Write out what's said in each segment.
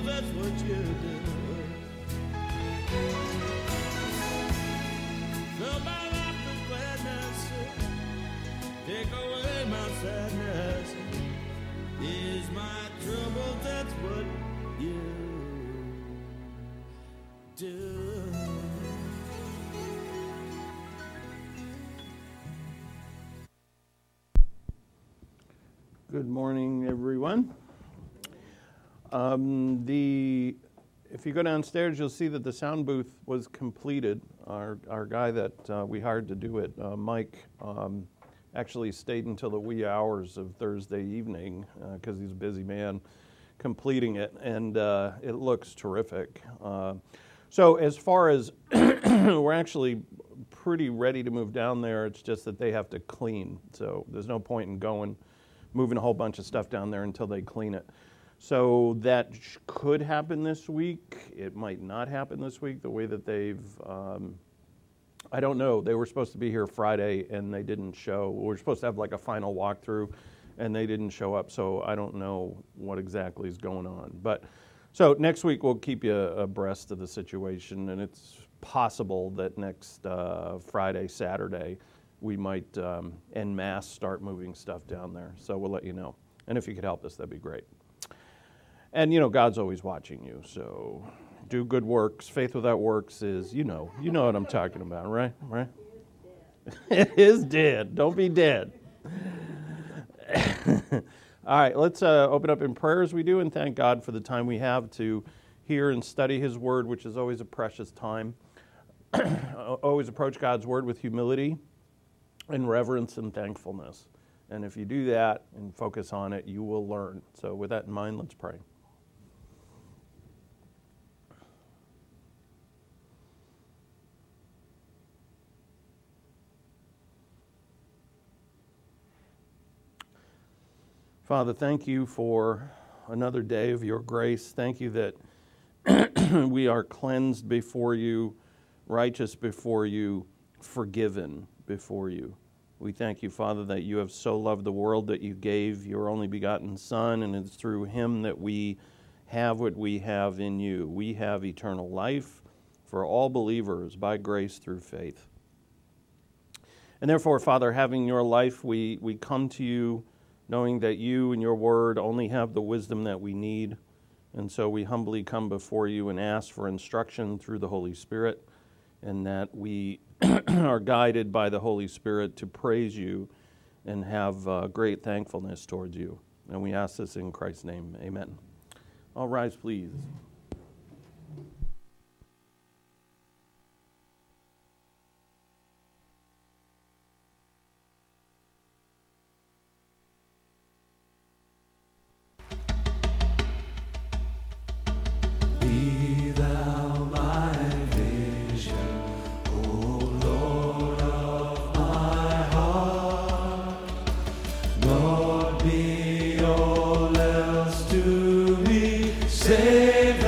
that's what you do. Fill my life with gladness, take away my sadness. Ease my trouble, that's what you do. Good morning, everyone. If you go downstairs, you'll see that the sound booth was completed. Our guy that we hired to do it, Mike, actually stayed until the wee hours of Thursday evening because he's a busy man completing it, and it looks terrific. So as far as we're actually pretty ready to move down there, it's just that they have to clean. So there's no point in moving a whole bunch of stuff down there until they clean it. So that could happen this week. It might not happen this week, the way that they've, I don't know. They were supposed to be here Friday and they didn't show. We were supposed to have like a final walkthrough and they didn't show up. So I don't know what exactly is going on. But so next week we'll keep you abreast of the situation, and it's possible that next Friday, Saturday, we might en masse start moving stuff down there. So we'll let you know. And if you could help us, that'd be great. And, God's always watching you, so do good works. Faith without works is, you know what I'm talking about, right? Right? It is dead. Don't be dead. All right, let's open up in prayer as we do, and thank God for the time we have to hear and study His Word, which is always a precious time. Always approach God's Word with humility and reverence and thankfulness. And if you do that and focus on it, you will learn. So with that in mind, let's pray. Father, thank you for another day of your grace. Thank you that we are cleansed before you, righteous before you, forgiven before you. We thank you, Father, that you have so loved the world that you gave your only begotten Son, and it's through him that we have what we have in you. We have eternal life for all believers by grace through faith. And therefore, Father, having your life, we come to you knowing that you and your word only have the wisdom that we need. And so we humbly come before you and ask for instruction through the Holy Spirit, and that we are guided by the Holy Spirit to praise you and have great thankfulness towards you. And we ask this in Christ's name. Amen. All rise, please. Save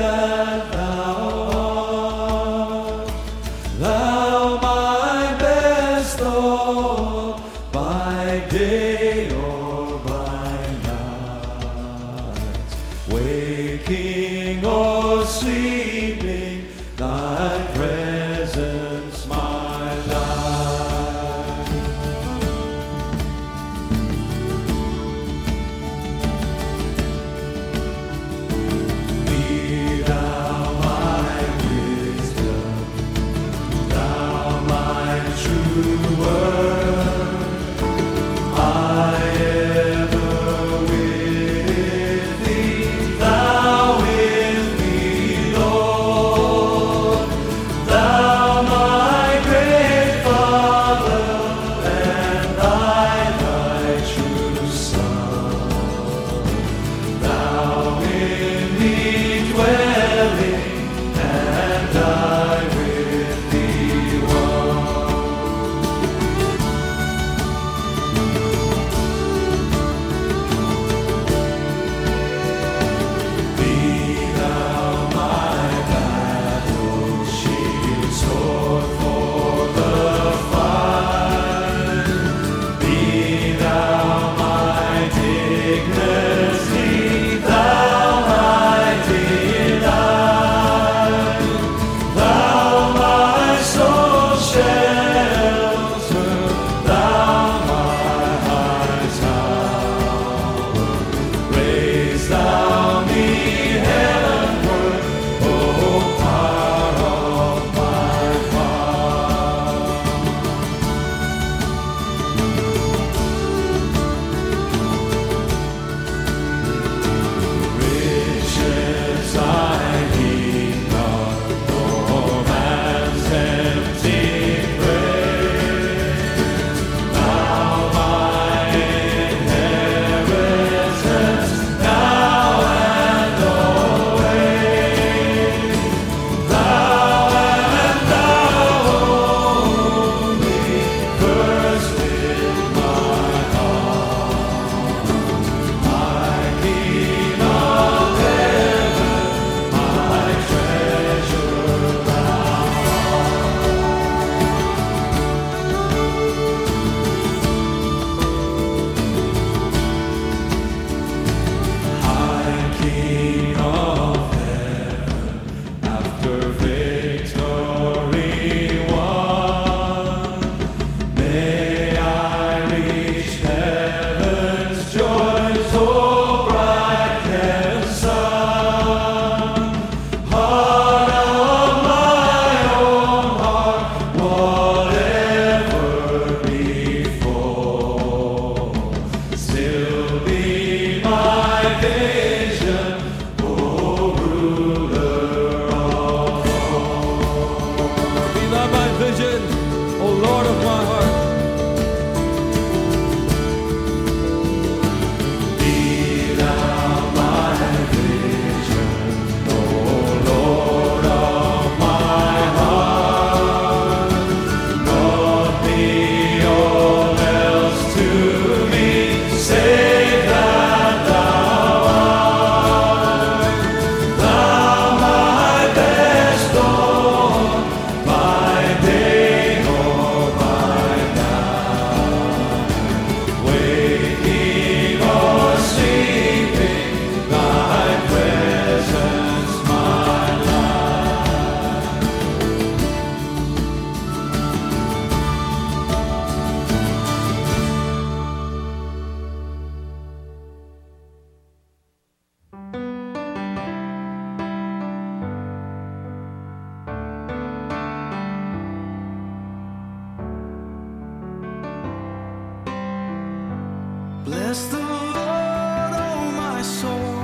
Bless the Lord, oh my soul,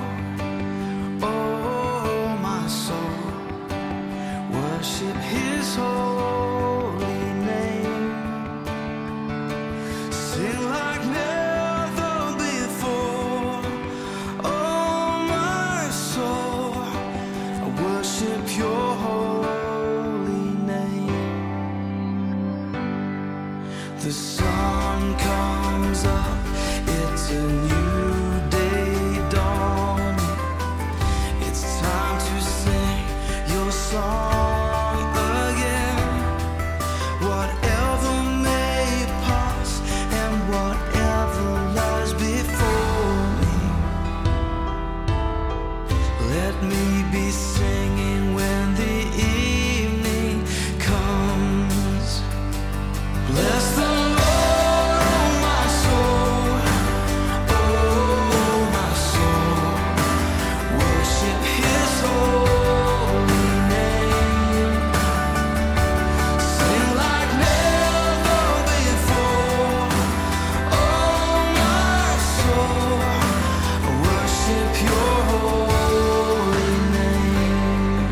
oh my soul. Worship His holy name. Sing like never before, oh my soul. I worship Your holy name. The sun comes up, it's a new day dawning. It's time to sing Your song again. Whatever may pass and whatever lies before me, let me be singing when the evening comes. Bless the Lord, oh my soul, oh my soul. Worship His holy name. Sing like never before, oh my soul. Worship Your holy name.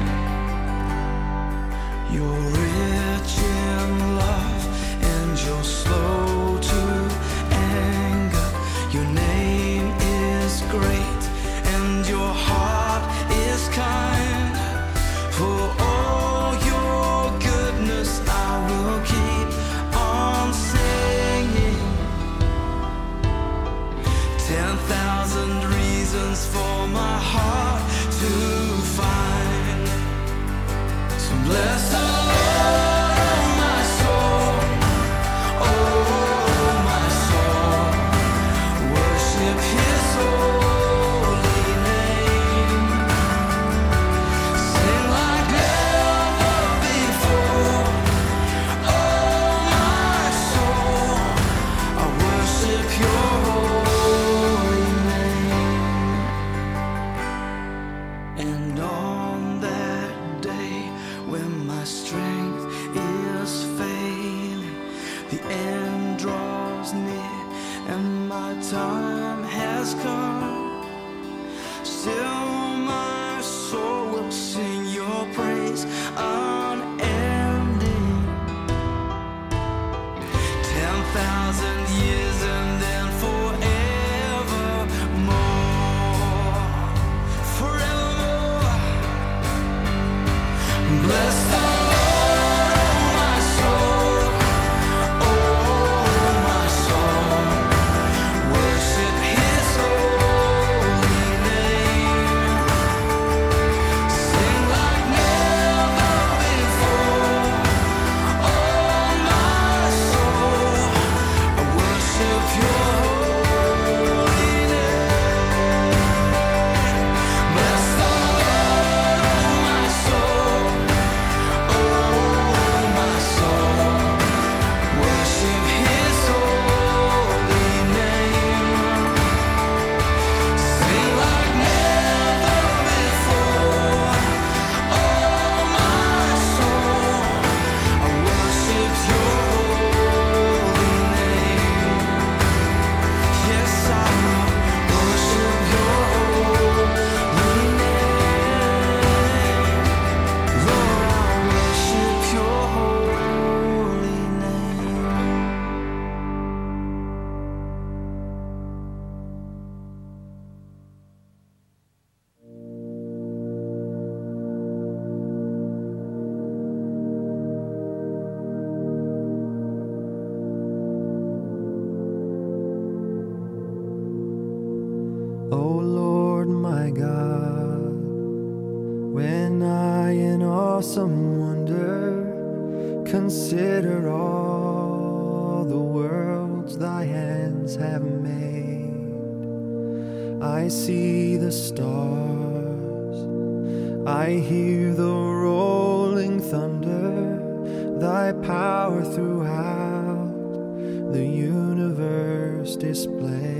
You're rich in love and You're slow to anger. Your name is great and Your heart is kind. For all Your goodness I will keep on singing. 10,000 reasons for my heart to find. So bless the Lord, oh my soul, oh my soul. Worship His holy name. Sing like never before, oh my soul. I worship Your holy name. And on that day when my strength is failing, the end draws near and my time has come, still my soul will sing Your praise unending. 10,000 years and then forevermore, forevermore. Bless the Lord, oh my soul, oh my soul. Worship His holy name. Sing like never before, oh my soul. I worship Your holy name. Bless the Lord, oh my soul, oh my soul. Worship His holy name. Sing like never before, oh my soul. I worship Your holy name. Yes, I worship Your holy name. Lord, I worship Your holy name. O Lord my God, when I in awesome wonder consider all the worlds Thy hands have made, I see the stars, I hear the rolling thunder, Thy power throughout the universe displayed.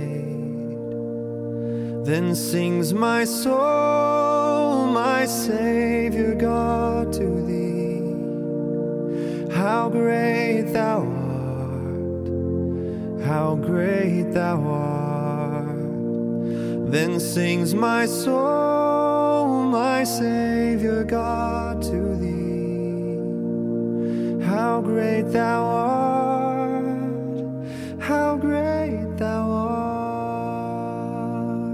Then sings my soul, my Savior God, to Thee. How great Thou art, how great Thou art. Then sings my soul, my Savior God, to thee. How great thou art, how great thou art.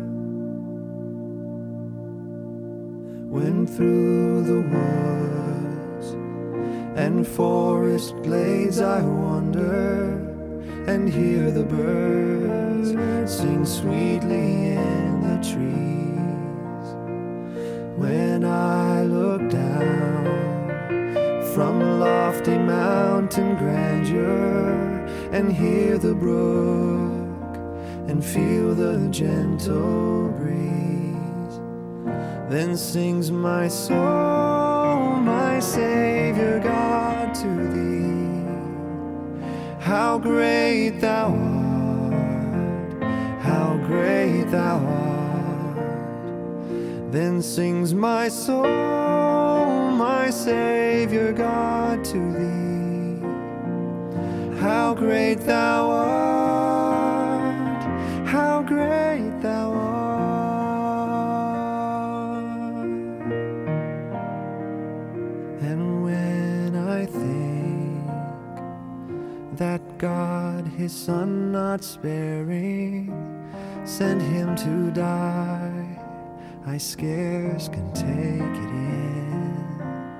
When through the woods and forest glades I wander, and hear the birds sing sweetly in the trees. When I look down from lofty mountain grandeur and hear the brook and feel the gentle breeze, then sings my soul, my Savior God, to thee. How great thou art, how great thou art. Then sings my soul, my Savior God, to thee. How great thou art, how great thou art. And when I think that God, his Son not sparing, sent him to die, I scarce can take it in.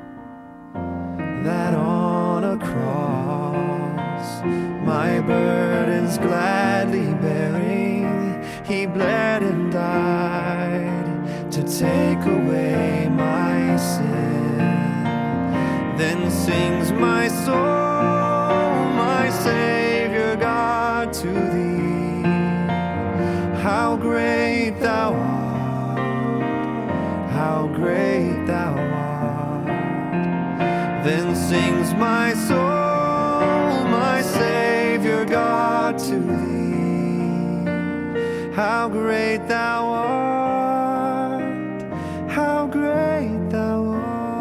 That on a cross, my burdens gladly bearing, he bled and died to take away my sin. Then sings my soul, my Savior God, to thee. How great thou art, how great thou art. Then sings my soul, my Savior God, to thee. How great thou art, how great thou art.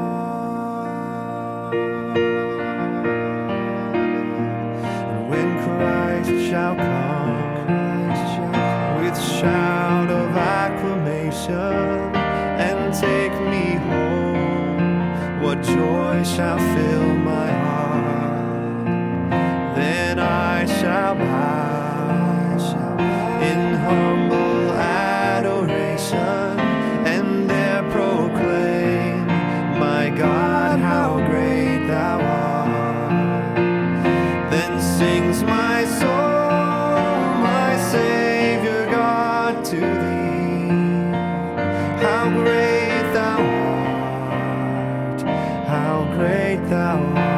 Shall come with shout of acclamation and take me home. What joy shall fill my heart? Then I shall bow in humble adoration and there proclaim, my God, how great thou art. Then sings my soul, my Savior God, to thee. How great thou art, how great thou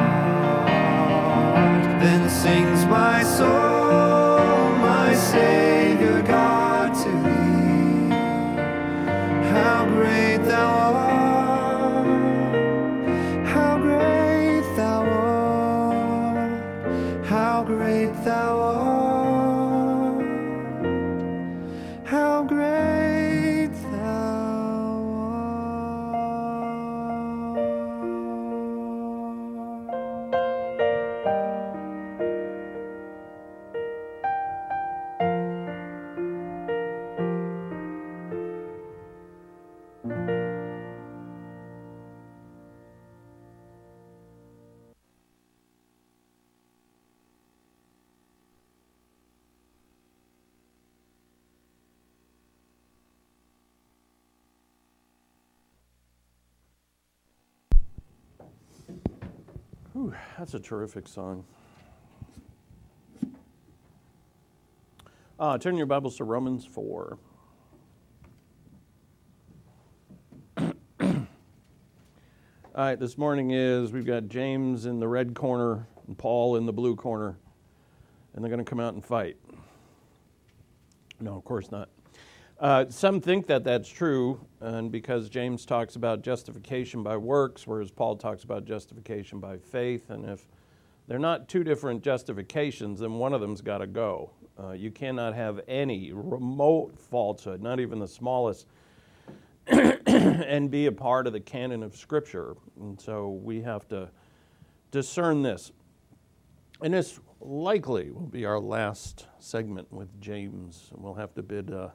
art. Then sings my soul, my Savior God, to thee. How great thou art, how great thou art, how great thou art. How great thou Whew, that's a terrific song. Turn your Bibles to Romans 4. All right, this morning we've got James in the red corner and Paul in the blue corner, and they're going to come out and fight. No, of course not. Some think that that's true, and because James talks about justification by works, whereas Paul talks about justification by faith, and if they're not two different justifications, then one of them's got to go. You cannot have any remote falsehood, not even the smallest, and be a part of the canon of Scripture. And so we have to discern this. And this likely will be our last segment with James. We'll have to bid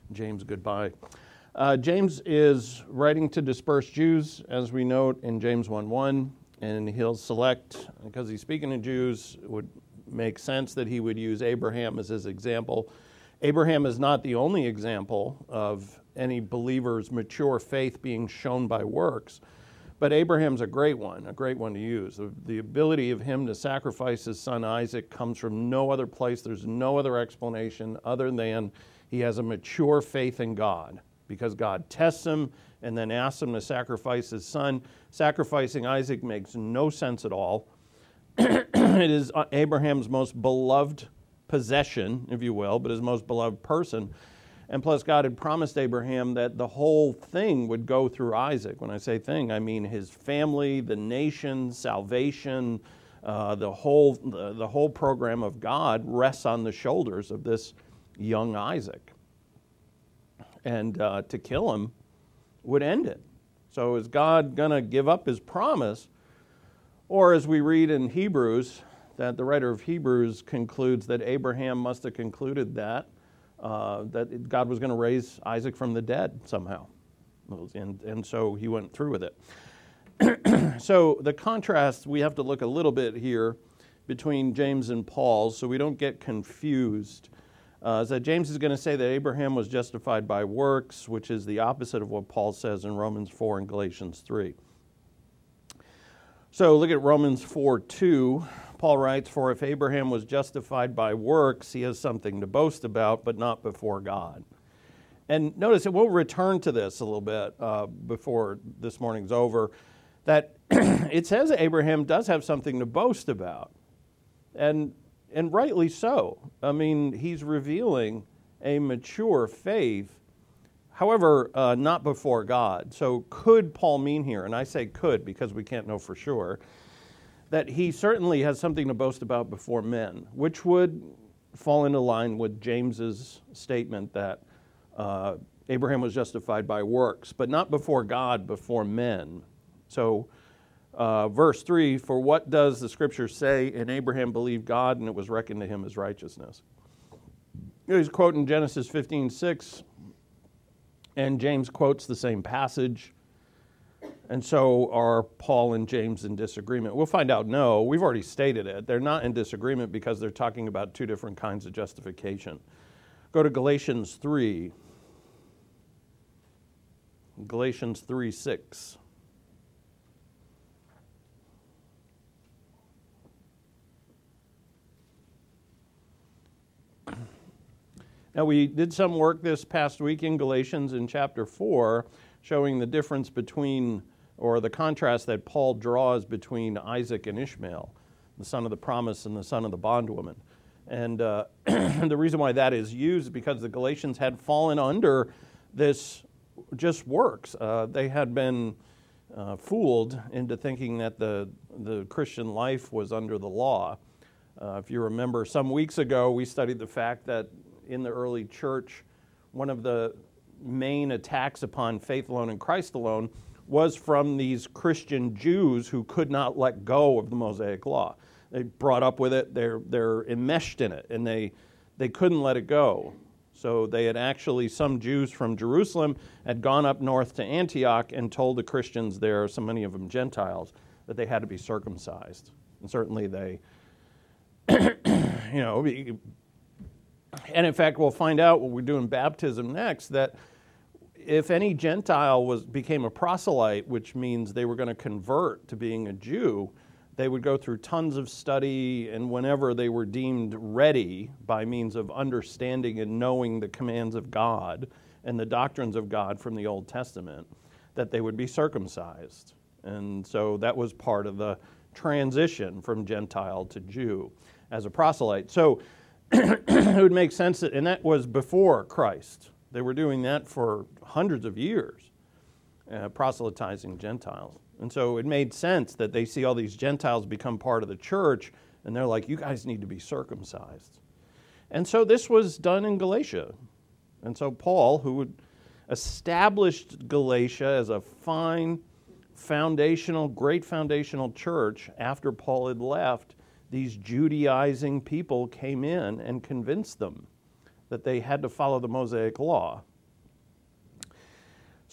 James goodbye. James is writing to dispersed Jews, as we note in James 1:1, and he'll select, because he's speaking to Jews, it would make sense that he would use Abraham as his example. Abraham is not the only example of any believer's mature faith being shown by works, but Abraham's a great one to use. The ability of him to sacrifice his son Isaac comes from no other place. There's no other explanation other than he has a mature faith in God, because God tests him and then asks him to sacrifice his son. Sacrificing Isaac makes no sense at all. It is Abraham's most beloved possession, if you will, but his most beloved person. And plus, God had promised Abraham that the whole thing would go through Isaac. When I say thing, I mean his family, the nation, salvation, the whole program of God rests on the shoulders of this young Isaac. And to kill him would end it. So is God going to give up his promise? Or as we read in Hebrews, that the writer of Hebrews concludes that Abraham must have concluded that God was going to raise Isaac from the dead somehow. And so he went through with it. So the contrast, we have to look a little bit here between James and Paul so we don't get confused. Is that James is going to say that Abraham was justified by works, which is the opposite of what Paul says in Romans 4 and Galatians 3. So look at Romans 4:2. Paul writes, "For if Abraham was justified by works, he has something to boast about, but not before God." And notice, and we'll return to this a little bit before this morning's over, that it says that Abraham does have something to boast about. And rightly so. I mean, he's revealing a mature faith, however, not before God. So could Paul mean here, and I say could because we can't know for sure, that he certainly has something to boast about before men, which would fall into line with James's statement that Abraham was justified by works, but not before God, before men. So verse 3, "For what does the Scripture say? And Abraham believed God, and it was reckoned to him as righteousness." He's quoting Genesis 15:6, and James quotes the same passage. And so are Paul and James in disagreement? We'll find out no. We've already stated it. They're not in disagreement because they're talking about two different kinds of justification. Go to Galatians 3. Galatians 3:6. Now, we did some work this past week in Galatians in chapter 4, showing the difference between, or the contrast that Paul draws between Isaac and Ishmael, the son of the promise and the son of the bondwoman. And the reason why that is used is because the Galatians had fallen under this just works. They had been fooled into thinking that the Christian life was under the law. If you remember, some weeks ago, we studied the fact that in the early church, one of the main attacks upon faith alone and Christ alone was from these Christian Jews who could not let go of the Mosaic law. They brought up with it, they're enmeshed in it, and they couldn't let it go. So they had actually, some Jews from Jerusalem had gone up north to Antioch and told the Christians there, so many of them Gentiles, that they had to be circumcised. And certainly they, and in fact, we'll find out when we're doing baptism next that if any Gentile became a proselyte, which means they were going to convert to being a Jew, they would go through tons of study, and whenever they were deemed ready by means of understanding and knowing the commands of God and the doctrines of God from the Old Testament, that they would be circumcised. And so that was part of the transition from Gentile to Jew as a proselyte. So it would make sense that, and that was before Christ. They were doing that for hundreds of years, proselytizing Gentiles. And so it made sense that they see all these Gentiles become part of the church, and they're like, you guys need to be circumcised. And so this was done in Galatia. And so Paul, who had established Galatia as a fine, great foundational church after Paul had left, these Judaizing people came in and convinced them that they had to follow the Mosaic law.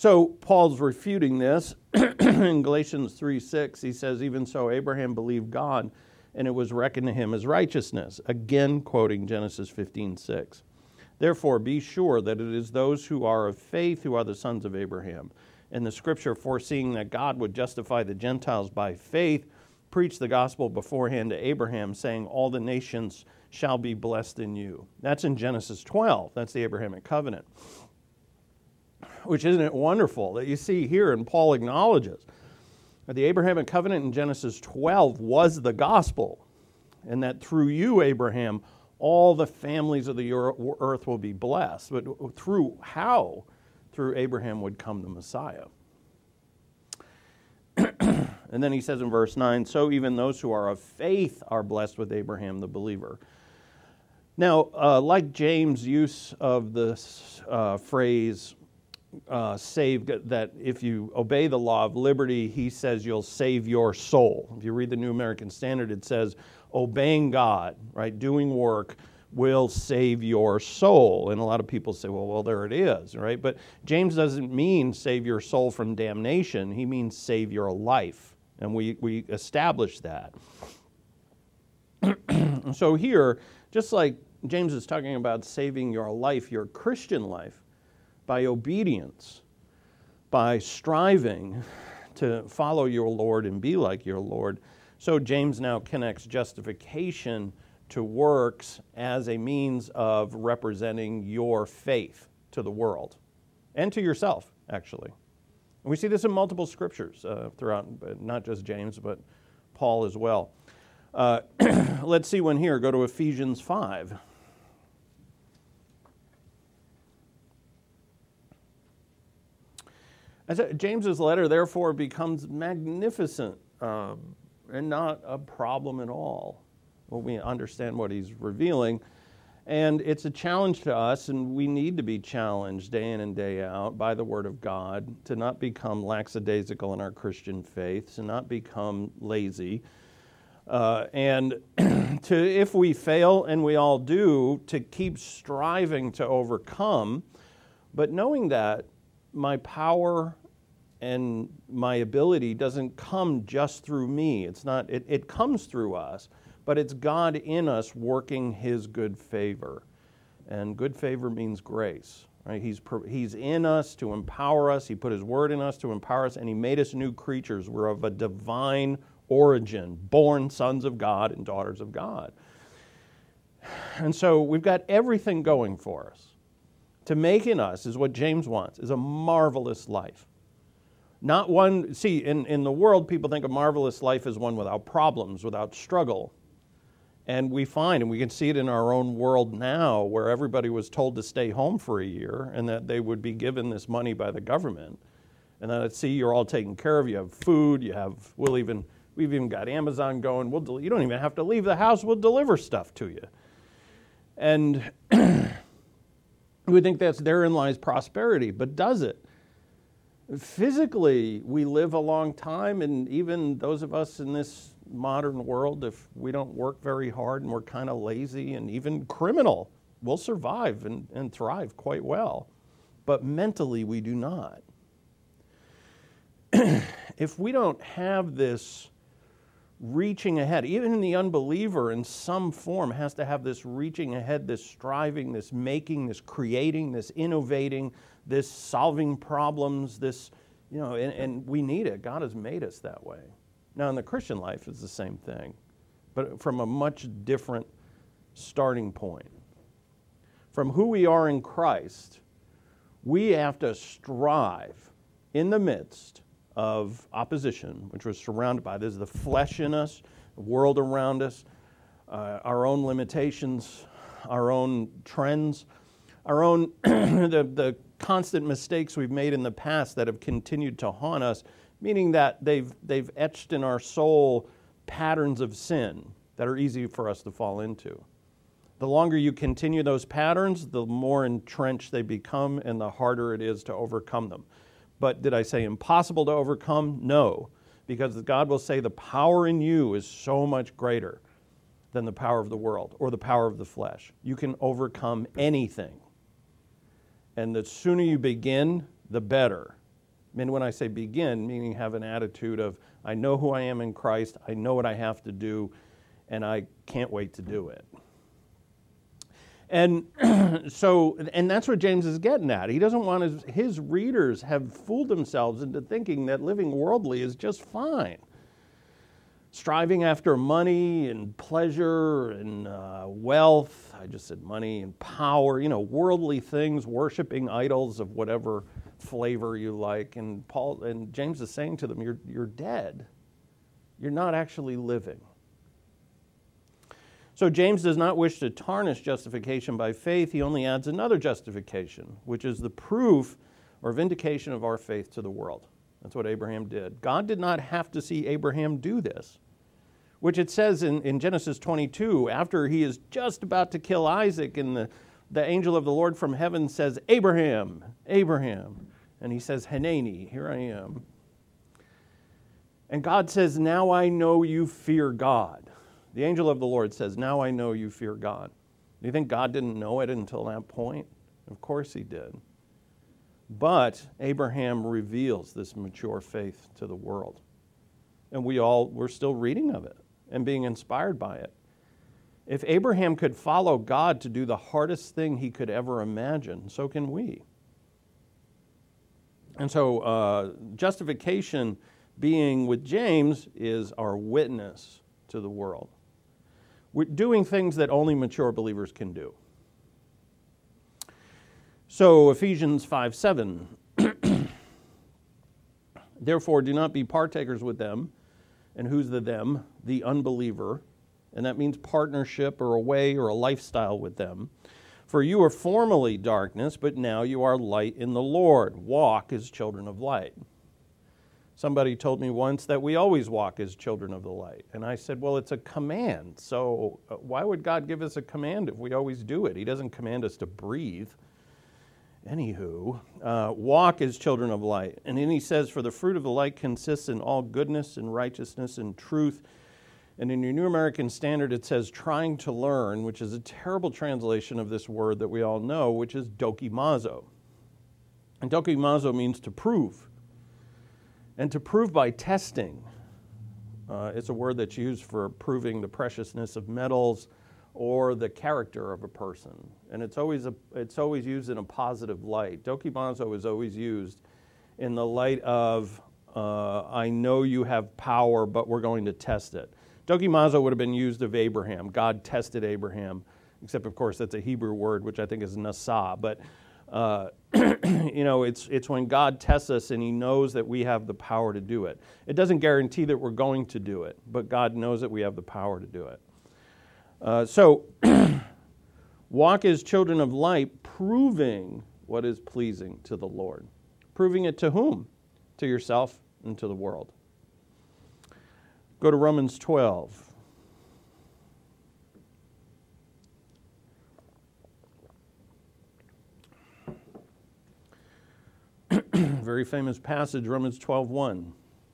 So Paul's refuting this in Galatians 3:6. He says, even so Abraham believed God, and it was reckoned to him as righteousness. Again, quoting Genesis 15:6. Therefore, be sure that it is those who are of faith who are the sons of Abraham. And the scripture, foreseeing that God would justify the Gentiles by faith, preached the gospel beforehand to Abraham, saying, all the nations shall be blessed in you. That's in Genesis 12. That's the Abrahamic covenant. Which, isn't it wonderful that you see here, and Paul acknowledges that the Abrahamic covenant in Genesis 12 was the gospel, and that through you, Abraham, all the families of the earth will be blessed. But through how? Through Abraham would come the Messiah. And then he says in verse 9, so even those who are of faith are blessed with Abraham the believer. Now, like James' use of this phrase, saved, that if you obey the law of liberty, he says you'll save your soul. If you read the New American Standard, it says obeying God, right, doing work will save your soul. And a lot of people say, well, there it is, right? But James doesn't mean save your soul from damnation. He means save your life. And we establish that. So here, just like James is talking about saving your life, your Christian life, by obedience, by striving to follow your Lord and be like your Lord, so James now connects justification to works as a means of representing your faith to the world and to yourself, actually. And we see this in multiple scriptures throughout, not just James, but Paul as well. Let's see one here. Go to Ephesians 5. James's letter, therefore, becomes magnificent and not a problem at all when we understand what he's revealing. And it's a challenge to us, and we need to be challenged day in and day out by the Word of God to not become lackadaisical in our Christian faith, to not become lazy, and to, if we fail, and we all do, to keep striving to overcome, but knowing that my power and my ability doesn't come just through me. It's not. It comes through us. But it's God in us working His good favor. And good favor means grace. Right? He's in us to empower us. He put His word in us to empower us, and He made us new creatures. We're of a divine origin, born sons of God and daughters of God. And so we've got everything going for us. To make in us is what James wants, is a marvelous life. Not one, see, in the world, people think a marvelous life is one without problems, without struggle. And we find, and we can see it in our own world now, where everybody was told to stay home for a year and that they would be given this money by the government. And then see, you're all taken care of. You have food. We've even got Amazon going. You don't even have to leave the house. We'll deliver stuff to you. And we think therein lies prosperity, but does it? Physically, we live a long time, and even those of us in this modern world, if we don't work very hard and we're kind of lazy and even criminal, we'll survive and thrive quite well. But mentally, we do not. If we don't have this reaching ahead, even the unbeliever in some form has to have this reaching ahead, this striving, this making, this creating, this innovating, this solving problems, this, and we need it. God has made us that way. Now, in the Christian life, it's the same thing, but from a much different starting point. From who we are in Christ, we have to strive in the midst of opposition, which we're surrounded by. There's the flesh in us, the world around us, our own limitations, our own trends, our own the constant mistakes we've made in the past that have continued to haunt us, meaning that they've etched in our soul patterns of sin that are easy for us to fall into. The longer you continue those patterns, the more entrenched they become and the harder it is to overcome them. But did I say impossible to overcome? No, because God will say the power in you is so much greater than the power of the world or the power of the flesh. You can overcome anything. And the sooner you begin, the better. And when I say begin, meaning have an attitude of, I know who I am in Christ, I know what I have to do, and I can't wait to do it. And and that's what James is getting at. He doesn't want his readers have fooled themselves into thinking that living worldly is just fine. Striving after money and pleasure and wealth, I just said money and power, worldly things, worshiping idols of whatever flavor you like. And James is saying to them, you're dead. You're not actually living. So James does not wish to tarnish justification by faith. He only adds another justification, which is the proof or vindication of our faith to the world. That's what Abraham did. God did not have to see Abraham do this, which it says in Genesis 22, after he is just about to kill Isaac, and the angel of the Lord from heaven says, Abraham, Abraham. And he says, Hanani, here I am. And God says, now I know you fear God. The angel of the Lord says, now I know you fear God. Do you think God didn't know it until that point? Of course he did. But Abraham reveals this mature faith to the world. And we're still reading of it and being inspired by it. If Abraham could follow God to do the hardest thing he could ever imagine, so can we. And so justification being with James is our witness to the world. We're doing things that only mature believers can do. So Ephesians 5:7, therefore do not be partakers with them. And who's the them? The unbeliever. And that means partnership or a way or a lifestyle with them. For you were formerly darkness, but now you are light in the Lord. Walk as children of light. Somebody told me once that we always walk as children of the light. And I said, well, it's a command. So why would God give us a command if we always do it? He doesn't command us to breathe. Anywho, walk as children of light. And then he says, for the fruit of the light consists in all goodness and righteousness and truth. And in your New American Standard, it says trying to learn, which is a terrible translation of this word that we all know, which is dokimazo. And dokimazo means to prove. And to prove by testing. It's a word that's used for proving the preciousness of metals or the character of a person. And it's always used in a positive light. Dokimazo is always used in the light of, I know you have power, but we're going to test it. Dokimazo would have been used of Abraham. God tested Abraham, except, of course, that's a Hebrew word, which I think is nasa. But, it's when God tests us and he knows that we have the power to do it. It doesn't guarantee that we're going to do it, but God knows that we have the power to do it. So, walk as children of light, proving what is pleasing to the Lord. Proving it to whom? To yourself and to the world. Go to Romans 12. Very famous passage, Romans 12:1.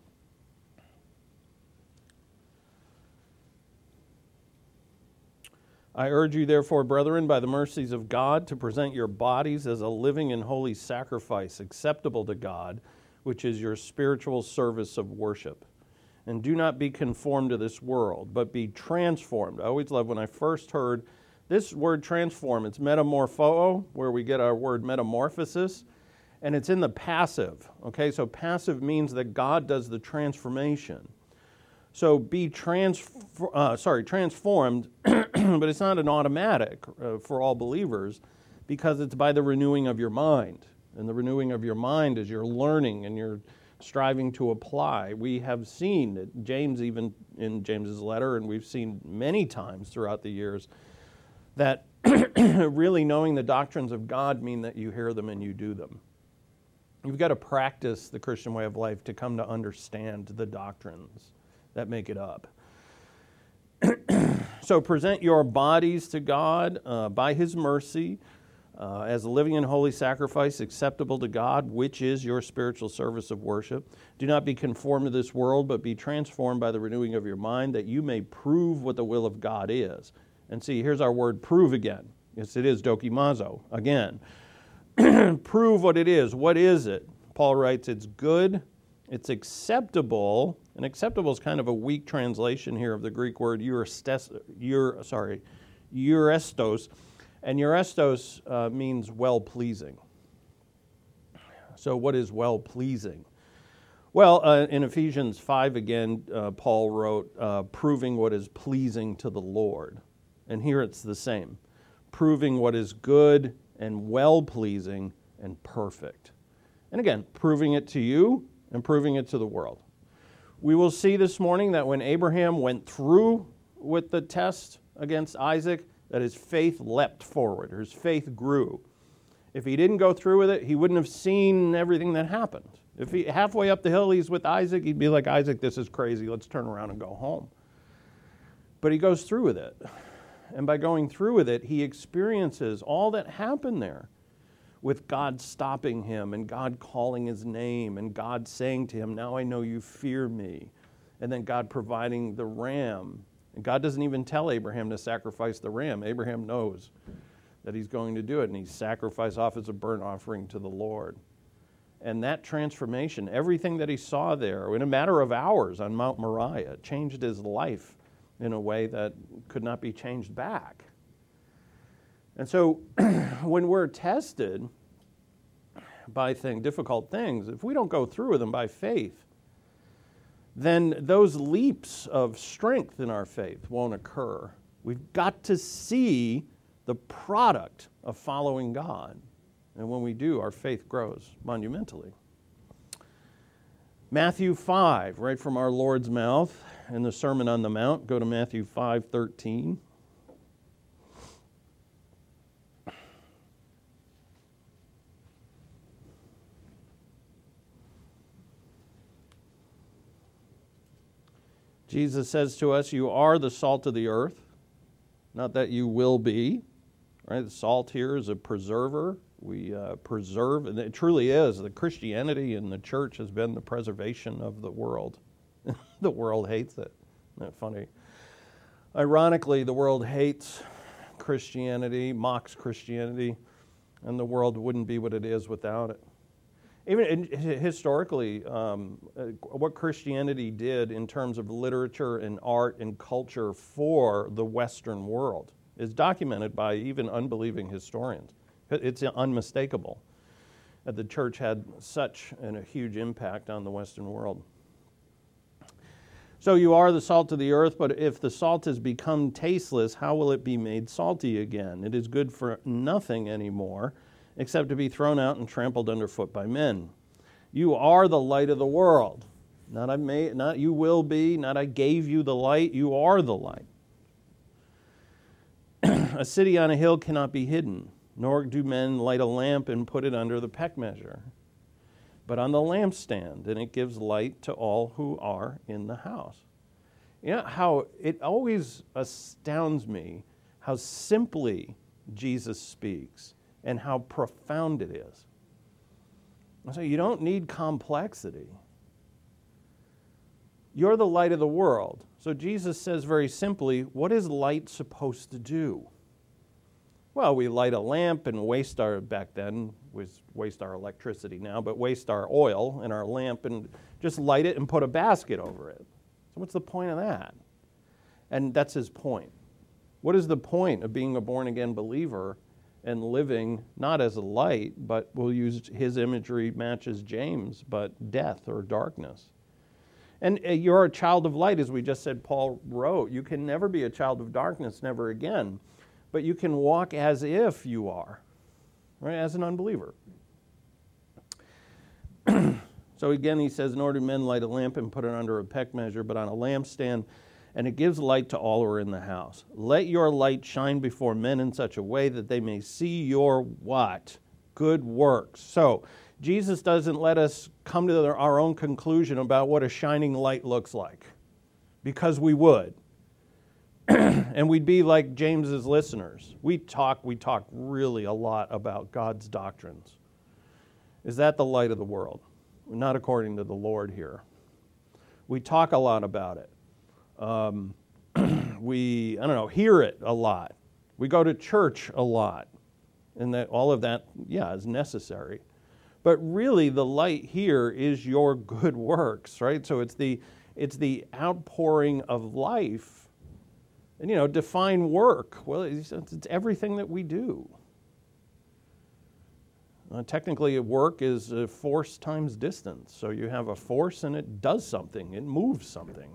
I urge you, therefore, brethren, by the mercies of God, to present your bodies as a living and holy sacrifice, acceptable to God, which is your spiritual service of worship. And do not be conformed to this world, but be transformed. I always love when I first heard this word transform. It's metamorpho, where we get our word metamorphosis, and it's in the passive. Okay, so passive means that God does the transformation. So be transformed, but it's not an automatic for all believers, because it's by the renewing of your mind. And the renewing of your mind is you're learning and you're striving to apply. We have seen that James, even in James's letter, and we've seen many times throughout the years, that really knowing the doctrines of God mean that you hear them and you do them. You've got to practice the Christian way of life to come to understand the doctrines that make it up. So present your bodies to God by His mercy as a living and holy sacrifice acceptable to God, which is your spiritual service of worship. Do not be conformed to this world, but be transformed by the renewing of your mind, that you may prove what the will of God is. And see, here's our word prove again. Yes, it is dokimazo, again. Prove what it is. What is it? Paul writes, it's good, it's acceptable, and acceptable is kind of a weak translation here of the Greek word eurestos, and eurestos means well-pleasing. So what is well-pleasing? Well, in Ephesians 5 again, Paul wrote, proving what is pleasing to the Lord. And here it's the same, proving what is good and well-pleasing and perfect. And again, proving it to you and proving it to the world. We will see this morning that when Abraham went through with the test against Isaac, that his faith leapt forward, his faith grew. If he didn't go through with it, he wouldn't have seen everything that happened. If he halfway up the hill he's with Isaac, he'd be like, Isaac, this is crazy, let's turn around and go home. But he goes through with it. And by going through with it, he experiences all that happened there, with God stopping him and God calling his name and God saying to him, now I know you fear me. And then God providing the ram. And God doesn't even tell Abraham to sacrifice the ram. Abraham knows that he's going to do it, and he sacrificed off as a burnt offering to the Lord. And that transformation, everything that he saw there, in a matter of hours on Mount Moriah, changed his life in a way that could not be changed back. And so when we're tested by difficult things, if we don't go through with them by faith, then those leaps of strength in our faith won't occur. We've got to see the product of following God. And when we do, our faith grows monumentally. Matthew 5, right from our Lord's mouth in the Sermon on the Mount. Go to Matthew 5:13. Jesus says to us, you are the salt of the earth, not that you will be. Right? The salt here is a preserver. We preserve, and it truly is. The Christianity in the church has been the preservation of the world. The world hates it. Isn't that funny? Ironically, the world hates Christianity, mocks Christianity, and the world wouldn't be what it is without it. Even historically, what Christianity did in terms of literature and art and culture for the Western world is documented by even unbelieving historians. It's unmistakable that the church had such a huge impact on the Western world. So you are the salt of the earth, but if the salt has become tasteless, how will it be made salty again? It is good for nothing anymore, except to be thrown out and trampled underfoot by men. You are the light of the world. Not you will be, not I gave you the light, you are the light. A city on a hill cannot be hidden, nor do men light a lamp and put it under the peck measure, but on the lampstand, and it gives light to all who are in the house. You know how it always astounds me how simply Jesus speaks and how profound it is. So you don't need complexity. You're the light of the world. So Jesus says very simply, what is light supposed to do? Well, we light a lamp and waste our electricity now, but waste our oil in our lamp and just light it and put a basket over it. So what's the point of that? And that's his point. What is the point of being a born-again believer and living not as a light, but we'll use his imagery matches James, but death or darkness? And you're a child of light, as we just said Paul wrote. You can never be a child of darkness, never again. But you can walk as if you are, right, as an unbeliever. So again, he says, nor do men light a lamp and put it under a peck measure, but on a lampstand, and it gives light to all who are in the house. Let your light shine before men in such a way that they may see your what? Good works. So Jesus doesn't let us come to our own conclusion about what a shining light looks like, because we would. And we'd be like James's listeners. We talk really a lot about God's doctrines. Is that the light of the world? Not according to the Lord here. We talk a lot about it. We hear it a lot. We go to church a lot. And that all of that, is necessary. But really, the light here is your good works, right? So it's the outpouring of life. And, define work. Well, it's everything that we do. Technically, work is a force times distance. So you have a force and it does something. It moves something.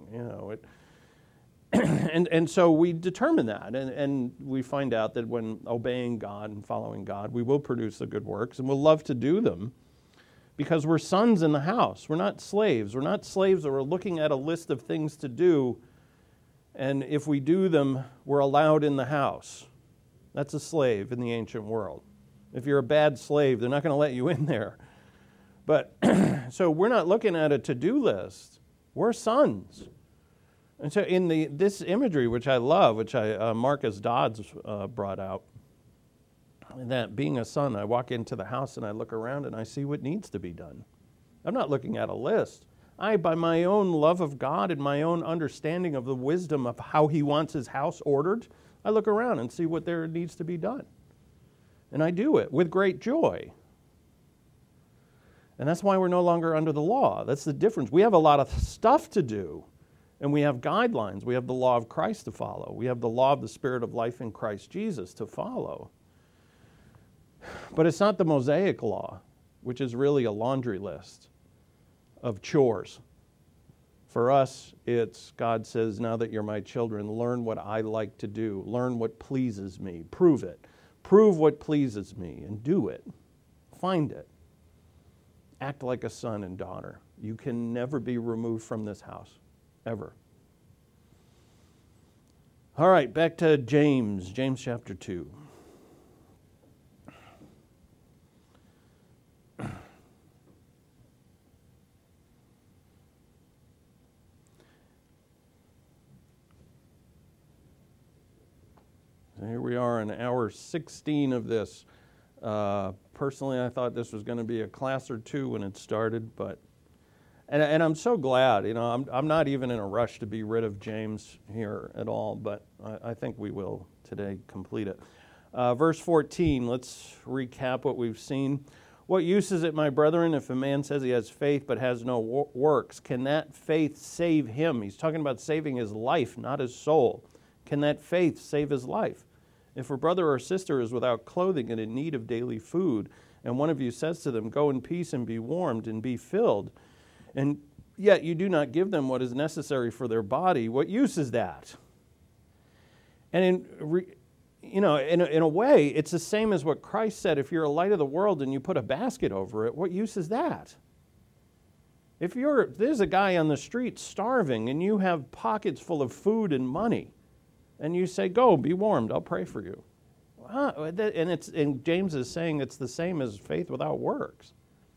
And so we determine that. And we find out that when obeying God and following God, we will produce the good works and we'll love to do them because we're sons in the house. We're not slaves. We're not slaves that are looking at a list of things to do. And if we do them, we're allowed in the house. That's a slave in the ancient world. If you're a bad slave, they're not going to let you in there. But so we're not looking at a to-do list. We're sons. And so in this imagery, which I love, which Marcus Dodds brought out, that being a son, I walk into the house and I look around and I see what needs to be done. I'm not looking at a list. By my own love of God and my own understanding of the wisdom of how He wants His house ordered, I look around and see what there needs to be done. And I do it with great joy. And that's why we're no longer under the law. That's the difference. We have a lot of stuff to do, and we have guidelines. We have the law of Christ to follow. We have the law of the Spirit of life in Christ Jesus to follow. But it's not the Mosaic law, which is really a laundry list of chores. For us, it's God says, now that you're my children, learn what I like to do. Learn what pleases me. Prove it. Prove what pleases me and do it. Find it. Act like a son and daughter. You can never be removed from this house, ever. All right, back to James chapter 2. Here we are in hour 16 of this. Personally, I thought this was going to be a class or two when it started, but and I'm so glad. I'm not even in a rush to be rid of James here at all, but I think we will today complete it. Verse 14. Let's recap what we've seen. What use is it, my brethren, if a man says he has faith but has no works? Can that faith save him? He's talking about saving his life, not his soul. Can that faith save his life? If a brother or sister is without clothing and in need of daily food, and one of you says to them, go in peace and be warmed and be filled, and yet you do not give them what is necessary for their body, what use is that? And in a way, it's the same as what Christ said. If you're a light of the world and you put a basket over it, what use is that? If there's a guy on the street starving and you have pockets full of food and money, and you say, go, be warmed, I'll pray for you. And James is saying it's the same as faith without works.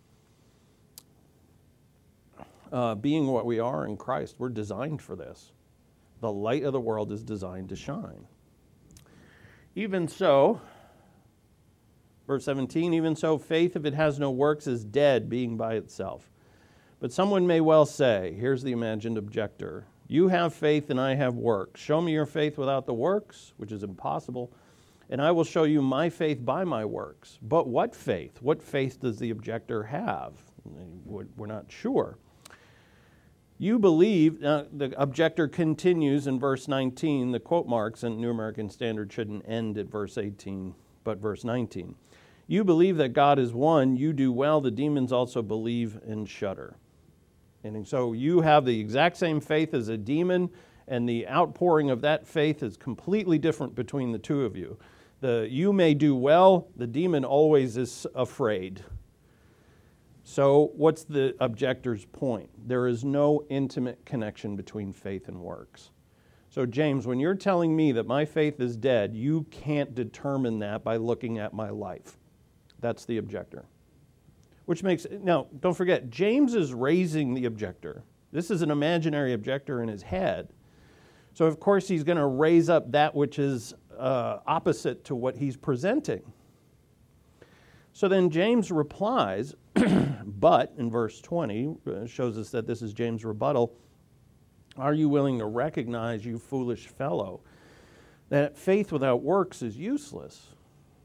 Being what we are in Christ, we're designed for this. The light of the world is designed to shine. Even so, verse 17, even so, faith, if it has no works, is dead, being by itself. But someone may well say, here's the imagined objector, you have faith and I have works. Show me your faith without the works, which is impossible, and I will show you my faith by my works. But what faith? What faith does the objector have? We're not sure. You believe, the objector continues in verse 19, the quote marks in New American Standard shouldn't end at verse 18, but verse 19. You believe that God is one, you do well, the demons also believe and shudder. And so you have the exact same faith as a demon, and the outpouring of that faith is completely different between the two of you. You may do well, the demon always is afraid. So what's the objector's point? There is no intimate connection between faith and works. So James, when you're telling me that my faith is dead, you can't determine that by looking at my life. That's the objector. Now, don't forget, James is raising the objector. This is an imaginary objector in his head. So, of course, he's going to raise up that which is opposite to what he's presenting. So then James replies, but, in verse 20, shows us that this is James' rebuttal, are you willing to recognize, you foolish fellow, that faith without works is useless?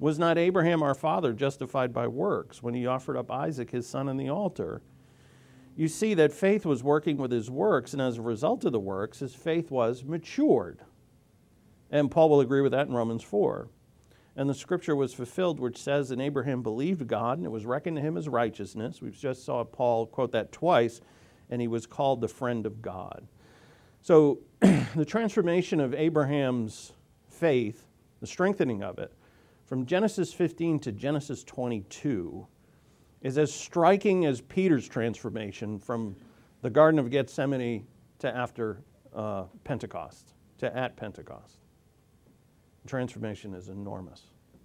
Was not Abraham our father justified by works when he offered up Isaac his son on the altar? You see that faith was working with his works, and as a result of the works, his faith was matured. And Paul will agree with that in Romans 4. And the scripture was fulfilled, which says, and Abraham believed God, and it was reckoned to him as righteousness. We just saw Paul quote that twice, and he was called the friend of God. So the transformation of Abraham's faith, the strengthening of it, from Genesis 15 to Genesis 22, is as striking as Peter's transformation from the Garden of Gethsemane to after Pentecost, to at Pentecost. The transformation is enormous.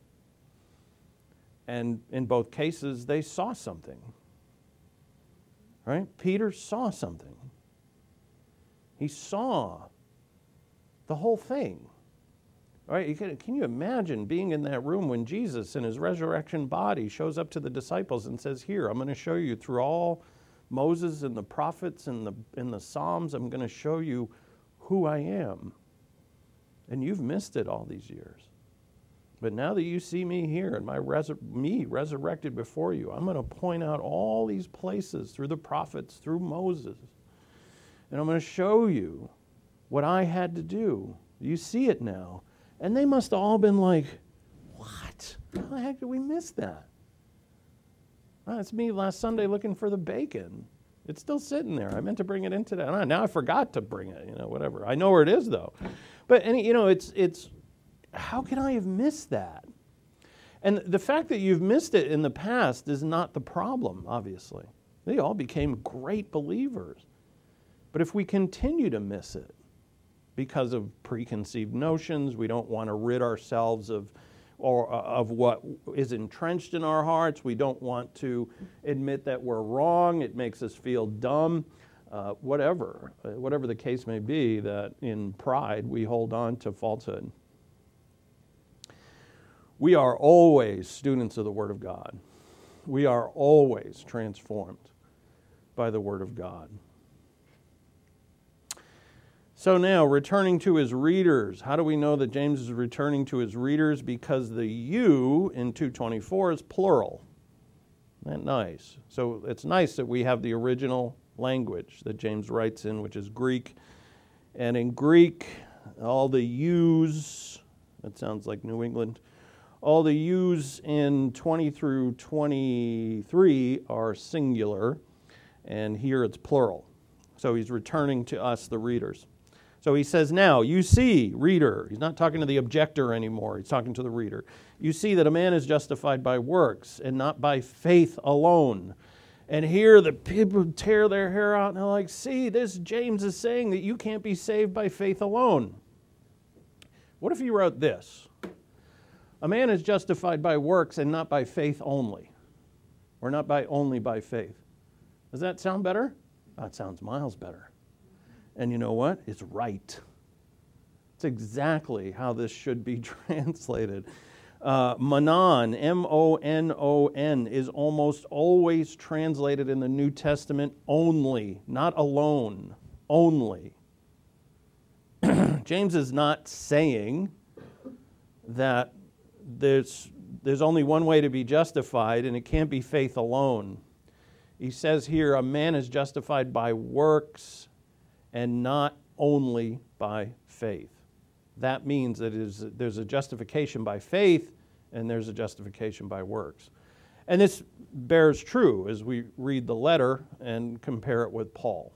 And in both cases, they saw something. Right? Peter saw something. He saw the whole thing. Right? Can you imagine being in that room when Jesus in his resurrection body shows up to the disciples and says, here, I'm going to show you through all Moses and the prophets and the Psalms, I'm going to show you who I am. And you've missed it all these years. But now that you see me here and me resurrected before you, I'm going to point out all these places through the prophets, through Moses. And I'm going to show you what I had to do. You see it now. And they must have all been like, what? How the heck did we miss that? Oh, it's me last Sunday looking for the bacon. It's still sitting there. I meant to bring it in today. Now I forgot to bring it, whatever. I know where it is, though. But, it's how can I have missed that? And the fact that you've missed it in the past is not the problem, obviously. They all became great believers. But if we continue to miss it, because of preconceived notions, we don't want to rid ourselves of what is entrenched in our hearts. We don't want to admit that we're wrong. It makes us feel dumb. Whatever the case may be, that in pride we hold on to falsehood. We are always students of the Word of God. We are always transformed by the Word of God. So now, returning to his readers. How do we know that James is returning to his readers? Because the you in 2:24 is plural. Isn't that nice? So it's nice that we have the original language that James writes in, which is Greek. And in Greek, all the yous, that sounds like New England, all the yous in 20 through 23 are singular, and here it's plural. So he's returning to us, the readers. So he says, now, you see, reader. He's not talking to the objector anymore. He's talking to the reader. You see that a man is justified by works and not by faith alone. And here the people tear their hair out and they're like, see, this James is saying that you can't be saved by faith alone. What if he wrote this? A man is justified by works and not by faith only. Or not only by faith. Does that sound better? That sounds miles better. And you know what? It's right. It's exactly how this should be translated. Monon, M-O-N-O-N, is almost always translated in the New Testament only, not alone, only. James is not saying that there's only one way to be justified and it can't be faith alone. He says here, a man is justified by works and not only by faith. That means that there's a justification by faith and there's a justification by works. And this bears true as we read the letter and compare it with Paul.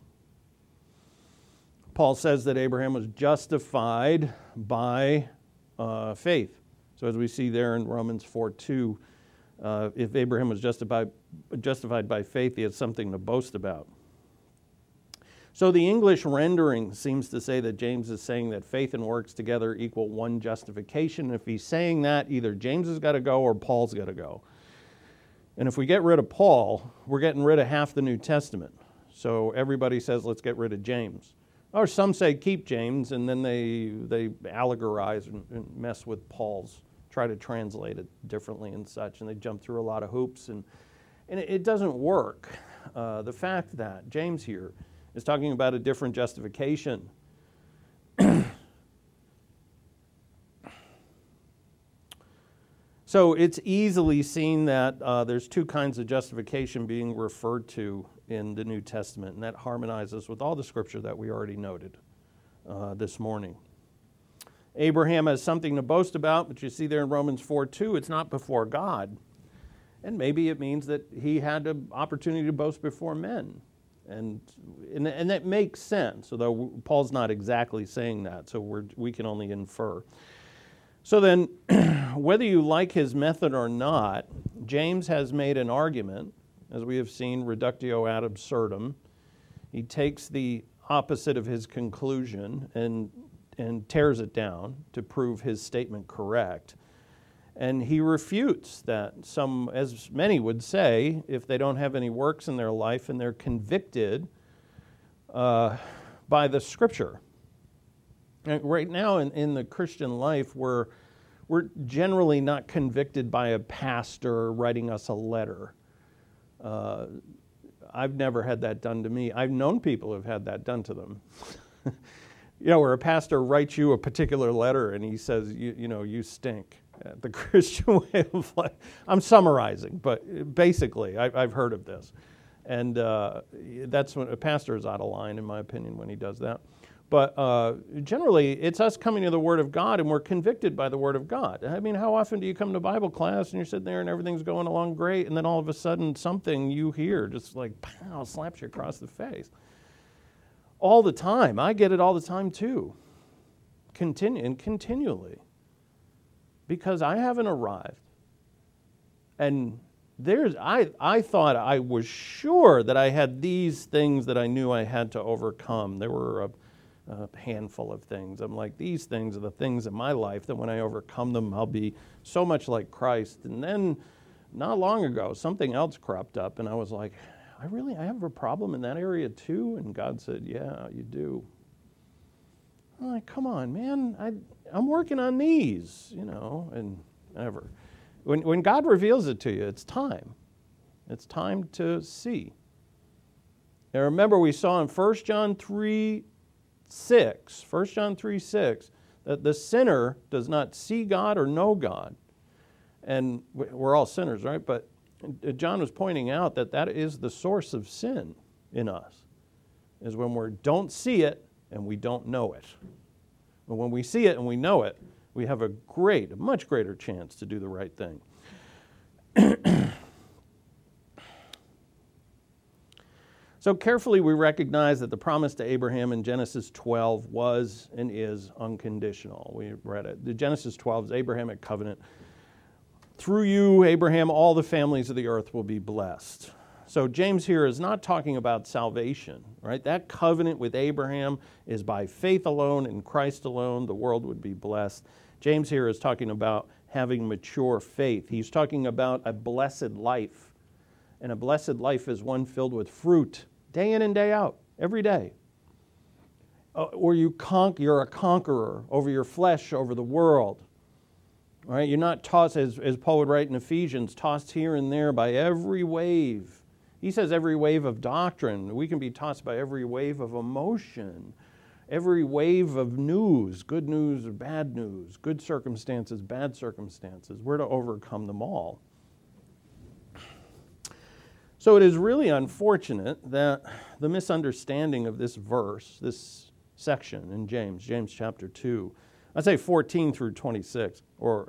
Paul says that Abraham was justified by faith. So as we see there in Romans 4:2, if Abraham was justified by faith, he had something to boast about. So the English rendering seems to say that James is saying that faith and works together equal one justification. If he's saying that, either James has got to go or Paul's got to go. And if we get rid of Paul, we're getting rid of half the New Testament. So everybody says, let's get rid of James. Or some say keep James, and then they allegorize and mess with Paul's, try to translate it differently and such, and they jump through a lot of hoops, and it doesn't work. The fact that James here is talking about a different justification. So it's easily seen that there's two kinds of justification being referred to in the New Testament, and that harmonizes with all the scripture that we already noted this morning. Abraham has something to boast about, but you see there in Romans 4:2, it's not before God. And maybe it means that he had an opportunity to boast before men. And that makes sense, although Paul's not exactly saying that, so we can only infer. So then, whether you like his method or not, James has made an argument, as we have seen, reductio ad absurdum. He takes the opposite of his conclusion and tears it down to prove his statement correct. And he refutes that as many would say, if they don't have any works in their life and they're convicted by the Scripture. And right now in the Christian life, we're generally not convicted by a pastor writing us a letter. I've never had that done to me. I've known people who have had that done to them. Where a pastor writes you a particular letter and he says, you stink. The Christian way of life. I'm summarizing, but basically, I've heard of this. And that's when a pastor is out of line, in my opinion, when he does that. But generally, it's us coming to the Word of God, and we're convicted by the Word of God. I mean, how often do you come to Bible class, and you're sitting there, and everything's going along great, and then all of a sudden, something you hear just like, pow, slaps you across the face. All the time. I get it all the time, too. Continually. Because I haven't arrived. And I thought I was sure that I had these things that I knew I had to overcome. There were a handful of things. I'm like, these things are the things in my life that when I overcome them, I'll be so much like Christ. And then, not long ago, something else cropped up, and I was like, I have a problem in that area too? And God said, yeah, you do. I'm like, come on, man, I'm working on these, and whatever. When God reveals it to you, it's time. It's time to see. Now remember, we saw in 1 John 3:6, that the sinner does not see God or know God. And we're all sinners, right? But John was pointing out that is the source of sin in us, is when we don't see it and we don't know it. But when we see it and we know it, we have a much greater chance to do the right thing. So carefully we recognize that the promise to Abraham in Genesis 12 was and is unconditional. We read it. The Genesis 12 is Abrahamic covenant. Through you, Abraham, all the families of the earth will be blessed. So James here is not talking about salvation, right? That covenant with Abraham is by faith alone, in Christ alone, the world would be blessed. James here is talking about having mature faith. He's talking about a blessed life. And a blessed life is one filled with fruit, day in and day out, every day. Or you're a conqueror over your flesh, over the world. Right? You're not tossed, as Paul would write in Ephesians, tossed here and there by every wave. He says every wave of doctrine. We can be tossed by every wave of emotion, every wave of news, good news or bad news, good circumstances, bad circumstances. We're to overcome them all. So it is really unfortunate that the misunderstanding of this verse, this section in James chapter 2, I'd say 14 through 26,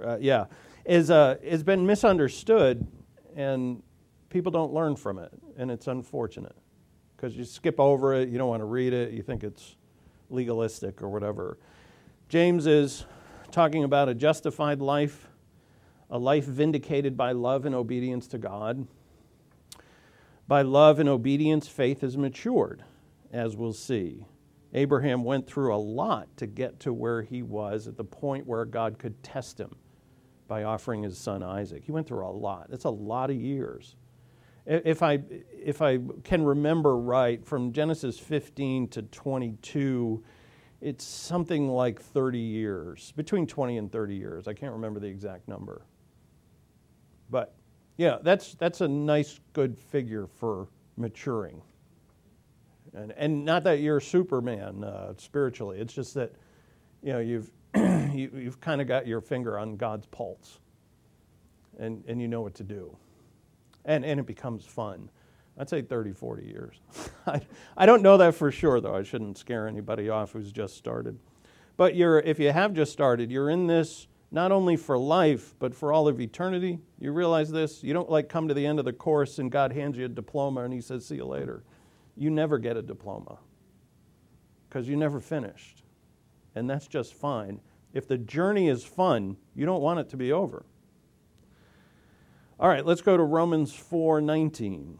has been misunderstood, and people don't learn from it, and it's unfortunate because you skip over it, you don't want to read it, you think it's legalistic or whatever. James is talking about a justified life, a life vindicated by love and obedience to God. By love and obedience, faith is matured, as we'll see. Abraham went through a lot to get to where he was at the point where God could test him by offering his son Isaac. He went through a lot. That's a lot of years. If I can remember right, from Genesis 15 to 22, it's something like 30 years, between 20 and 30 years. I can't remember the exact number. But yeah, that's a nice, good figure for maturing. And not that you're Superman spiritually. It's just that you've kind of got your finger on God's pulse. and you know what to do. And it becomes fun. I'd say 30, 40 years. I don't know that for sure, though. I shouldn't scare anybody off who's just started. But if you have just started, you're in this not only for life, but for all of eternity. You realize this? You don't like come to the end of the course and God hands you a diploma and he says, see you later. You never get a diploma because you never finished. And that's just fine. If the journey is fun, you don't want it to be over. All right, let's go to Romans 4:19.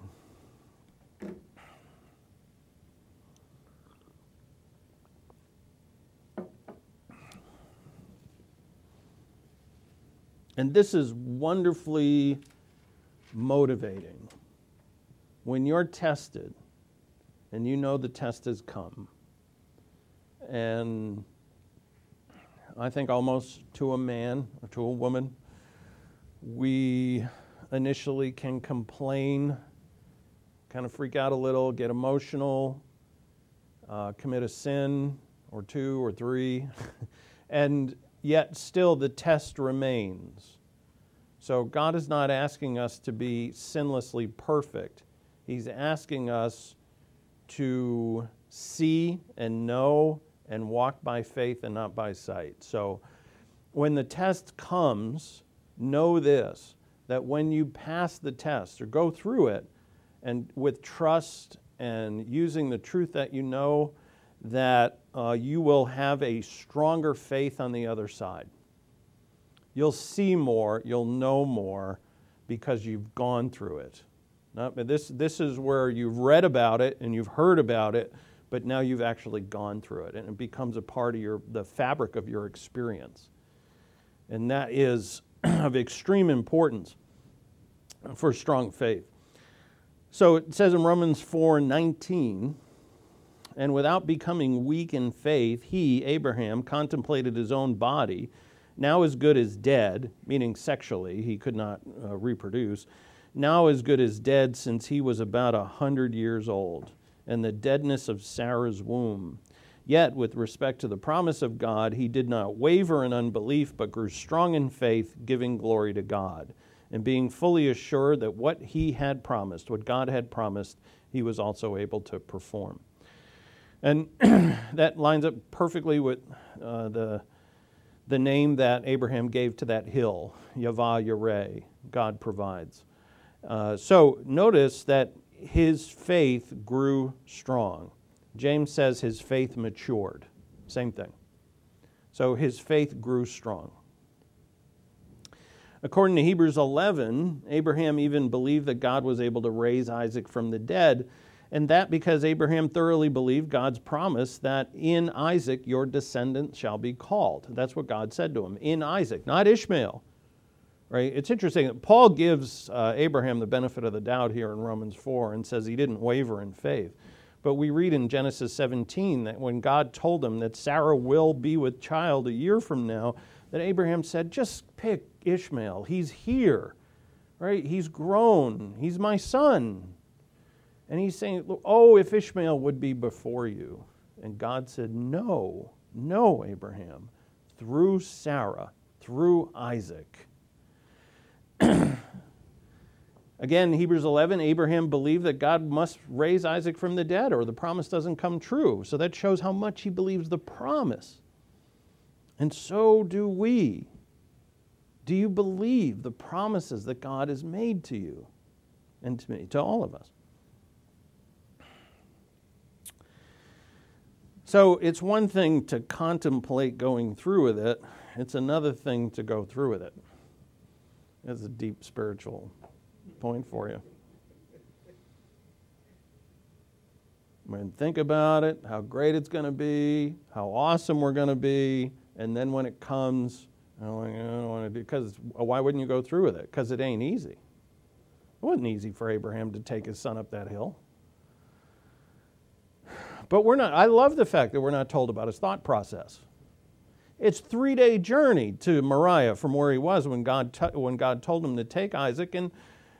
And this is wonderfully motivating. When you're tested, and you know the test has come, and I think almost to a man or to a woman, we initially can complain, kind of freak out a little, get emotional, commit a sin or two or three, and yet still the test remains. So God is not asking us to be sinlessly perfect. He's asking us to see and know and walk by faith and not by sight. So when the test comes, know this, that when you pass the test or go through it, and with trust and using the truth that you know, that you will have a stronger faith on the other side. You'll see more, you'll know more, because you've gone through it. This is where you've read about it and you've heard about it, but now you've actually gone through it, and it becomes a part of the fabric of your experience. And that is of extreme importance for strong faith. So it says in Romans 4:19, and without becoming weak in faith, he, Abraham, contemplated his own body, now as good as dead, meaning sexually, he could not reproduce, now as good as dead since he was about 100 years old, and the deadness of Sarah's womb. Yet, with respect to the promise of God, he did not waver in unbelief, but grew strong in faith, giving glory to God, and being fully assured that what he had promised, what God had promised, he was also able to perform. And that lines up perfectly with the name that Abraham gave to that hill, Yavah Yireh, God provides. So notice that his faith grew strong. James says his faith matured. Same thing. So his faith grew strong. According to Hebrews 11, Abraham even believed that God was able to raise Isaac from the dead, and that because Abraham thoroughly believed God's promise that in Isaac your descendant shall be called. That's what God said to him, in Isaac, not Ishmael. Right? It's interesting that Paul gives Abraham the benefit of the doubt here in Romans 4 and says he didn't waver in faith. But we read in Genesis 17 that when God told him that Sarah will be with child a year from now, that Abraham said, just pick Ishmael. He's here. Right? He's grown. He's my son. And he's saying, oh, if Ishmael would be before you. And God said, no, Abraham, through Sarah, through Isaac. Again, Hebrews 11, Abraham believed that God must raise Isaac from the dead or the promise doesn't come true. So that shows how much he believes the promise. And so do we. Do you believe the promises that God has made to you and to me, to all of us? So it's one thing to contemplate going through with it. It's another thing to go through with it. That's a deep spiritual point for you. Think about it, how great it's going to be, how awesome we're going to be, and then when it comes, I don't want to do, because why wouldn't you go through with it? Because it ain't easy. It wasn't easy for Abraham to take his son up that hill. But we're not. I love the fact that we're not told about his thought process. It's a 3-day journey to Moriah from where he was when God told him to take Isaac, and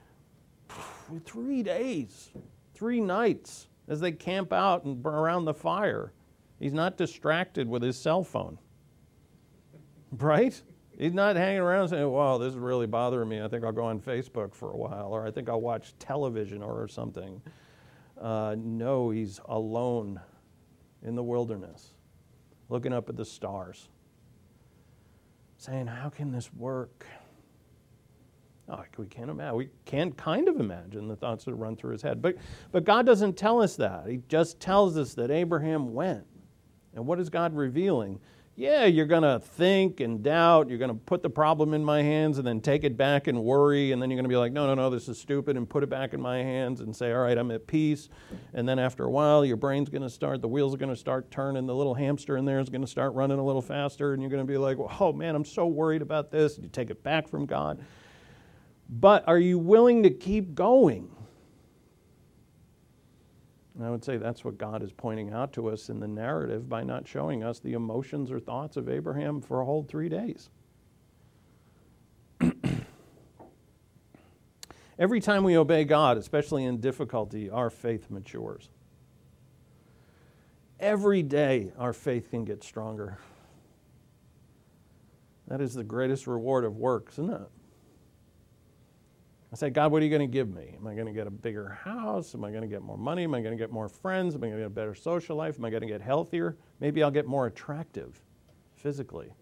3 days, 3 nights as they camp out and around the fire. He's not distracted with his cell phone. Right? He's not hanging around saying, wow, this is really bothering me. I think I'll go on Facebook for a while, or I think I'll watch television or something. No, he's alone in the wilderness, looking up at the stars, saying, how can this work? Oh, we can't imagine. We can kind of imagine the thoughts that run through his head. But God doesn't tell us that. He just tells us that Abraham went. And what is God revealing? Yeah, you're going to think and doubt. You're going to put the problem in my hands and then take it back and worry. And then you're going to be like, no, this is stupid, and put it back in my hands and say, all right, I'm at peace. And then after a while, your brain's going to start, the wheels are going to start turning. The little hamster in there is going to start running a little faster. And you're going to be like, oh, man, I'm so worried about this. You take it back from God. But are you willing to keep going? And I would say that's what God is pointing out to us in the narrative by not showing us the emotions or thoughts of Abraham for a whole 3 days. Every time we obey God, especially in difficulty, our faith matures. Every day our faith can get stronger. That is the greatest reward of works, isn't it? I say, God, what are you going to give me? Am I going to get a bigger house? Am I going to get more money? Am I going to get more friends? Am I going to get a better social life? Am I going to get healthier? Maybe I'll get more attractive physically.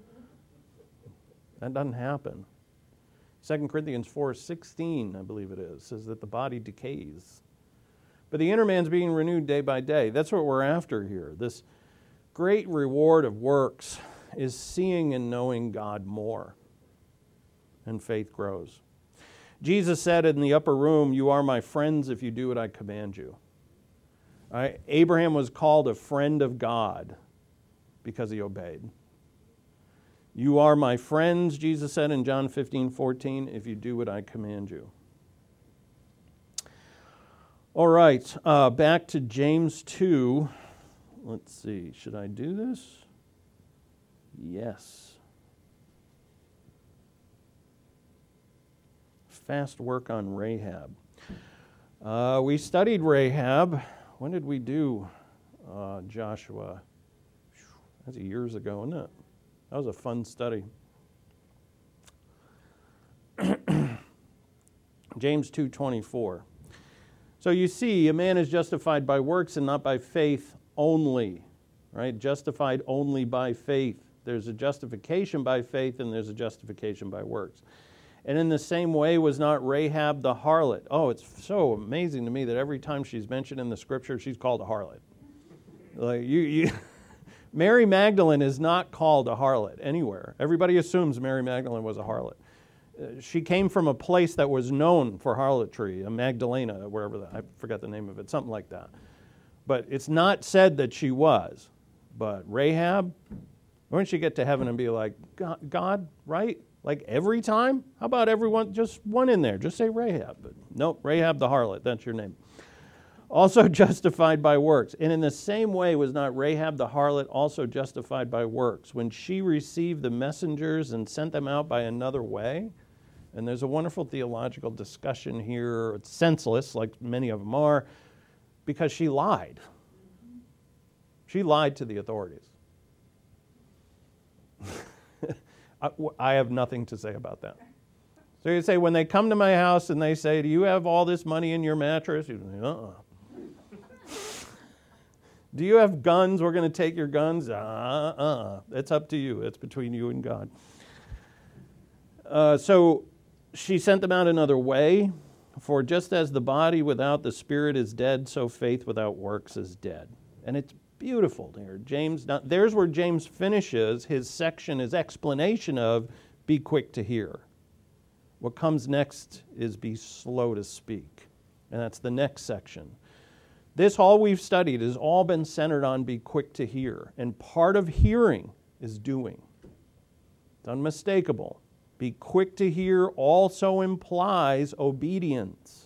That doesn't happen. 2 Corinthians 4:16, I believe it is, says that the body decays. But the inner man's being renewed day by day. That's what we're after here. This great reward of works is seeing and knowing God more. And faith grows. Jesus said in the upper room, you are my friends if you do what I command you. Right? Abraham was called a friend of God because he obeyed. You are my friends, Jesus said in John 15:14, if you do what I command you. All right, back to James 2. Let's see, should I do this? Yes. Fast work on Rahab. We studied Rahab. When did we do Joshua? That's years ago, isn't it? That was a fun study. James 2:24. So you see, a man is justified by works and not by faith only, right? Justified only by faith. There's a justification by faith and there's a justification by works. And in the same way was not Rahab the harlot. Oh, it's so amazing to me that every time she's mentioned in the scripture, she's called a harlot. Like Mary Magdalene is not called a harlot anywhere. Everybody assumes Mary Magdalene was a harlot. She came from a place that was known for harlotry, a Magdalena, wherever I forgot the name of it, something like that. But it's not said that she was. But Rahab, wouldn't she get to heaven and be like, God, right? Like every time? How about everyone, just one in there, just say Rahab. But nope, Rahab the harlot, that's your name. Also justified by works. And in the same way was not Rahab the harlot also justified by works when she received the messengers and sent them out by another way? And there's a wonderful theological discussion here. It's senseless, like many of them are, because she lied. She lied to the authorities. I have nothing to say about that. So you say, when they come to my house and they say, do you have all this money in your mattress? You say, Do you have guns? We're going to take your guns? It's up to you. It's between you and God. So she sent them out another way. For just as the body without the spirit is dead, so faith without works is dead. And it's beautiful here. James, there's where James finishes his section, his explanation of be quick to hear. What comes next is be slow to speak. And that's the next section. This, all we've studied, has all been centered on be quick to hear. And part of hearing is doing. It's unmistakable. Be quick to hear also implies obedience.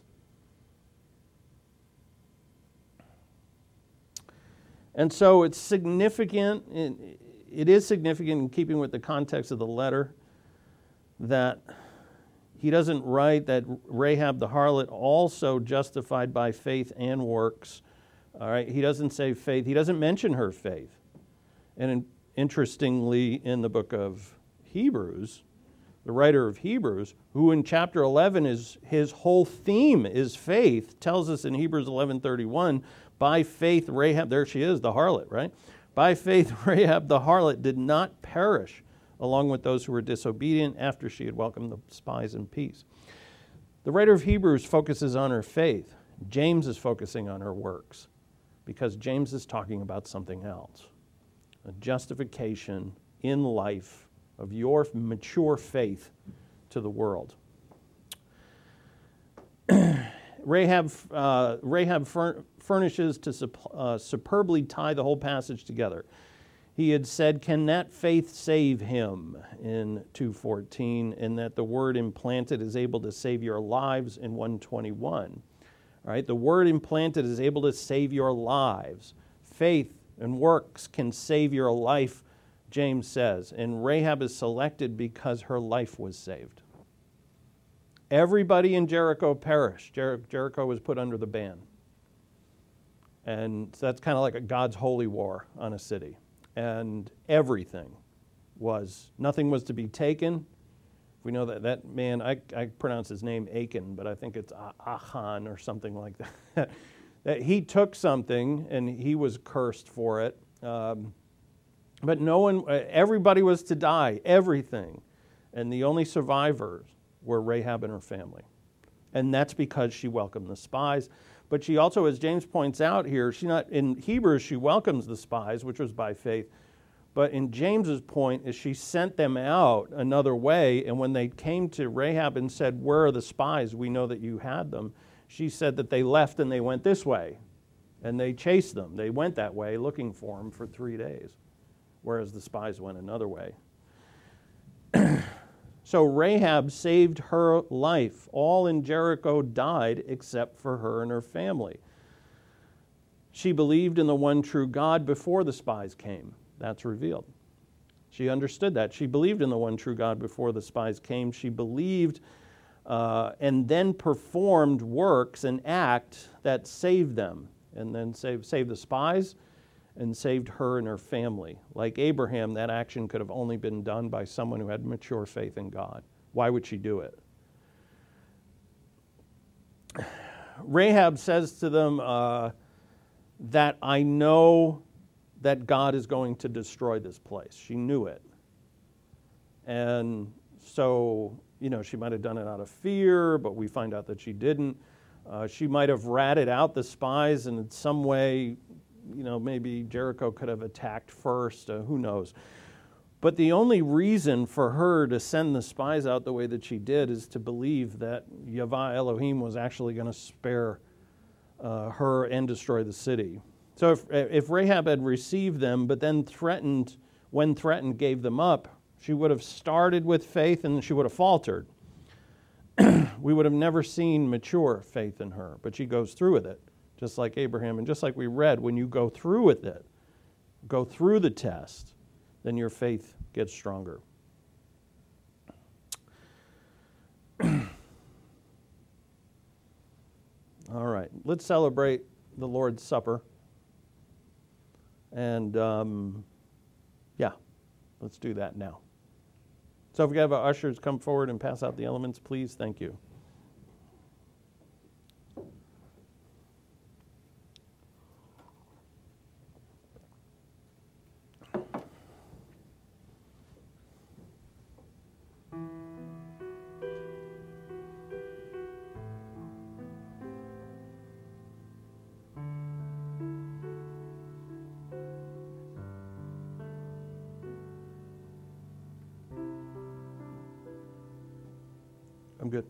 And so it's significant, it is significant in keeping with the context of the letter that he doesn't write that Rahab the harlot also justified by faith and works. All right, he doesn't say faith. He doesn't mention her faith. And interestingly, in the book of Hebrews, the writer of Hebrews, who in chapter 11 is his whole theme is faith, tells us in Hebrews 11:31, by faith Rahab, there she is, the harlot, right? By faith Rahab the harlot did not perish along with those who were disobedient after she had welcomed the spies in peace. The writer of Hebrews focuses on her faith. James is focusing on her works because James is talking about something else, a justification in life of your mature faith to the world. Rahab furnishes to superbly tie the whole passage together. He had said, can that faith save him in 2:14, and that the word implanted is able to save your lives in 1:21. All right, the word implanted is able to save your lives. Faith and works can save your life, James says, and Rahab is selected because her life was saved. Everybody in Jericho perished. Jericho was put under the ban. And so that's kind of like a God's holy war on a city. And everything nothing was to be taken. We know that man, I pronounce his name Achan, but I think it's Achan or something like that. That he took something and he was cursed for it. But everybody was to die, everything. And the only survivors were Rahab and her family. And that's because she welcomed the spies. But she also, as James points out here, in Hebrews, she welcomes the spies, which was by faith. But in James's point is she sent them out another way. And when they came to Rahab and said, where are the spies? We know that you had them. She said that they left and they went this way. And they chased them. They went that way looking for them for 3 days. Whereas the spies went another way. So Rahab saved her life. All in Jericho died except for her and her family. She believed in the one true God before the spies came. That's revealed. She understood that. She believed in the one true God before the spies came. She believed and then performed works and act that saved them. And then saved the spies and saved her and her family. Like Abraham, that action could have only been done by someone who had mature faith in God. Why would she do it? Rahab says to them that I know that God is going to destroy this place. She knew it. And so, she might have done it out of fear, but we find out that she didn't. She might have ratted out the spies and in some way, maybe Jericho could have attacked first, who knows. But the only reason for her to send the spies out the way that she did is to believe that Yahweh Elohim was actually going to spare her and destroy the city. So if Rahab had received them, but then when threatened, gave them up, she would have started with faith and she would have faltered. We would have never seen mature faith in her, but she goes through with it. Just like Abraham, and just like we read, when you go through with it, go through the test, then your faith gets stronger. All right, let's celebrate the Lord's Supper. And let's do that now. So if we have our ushers come forward and pass out the elements, please, thank you. I'm good.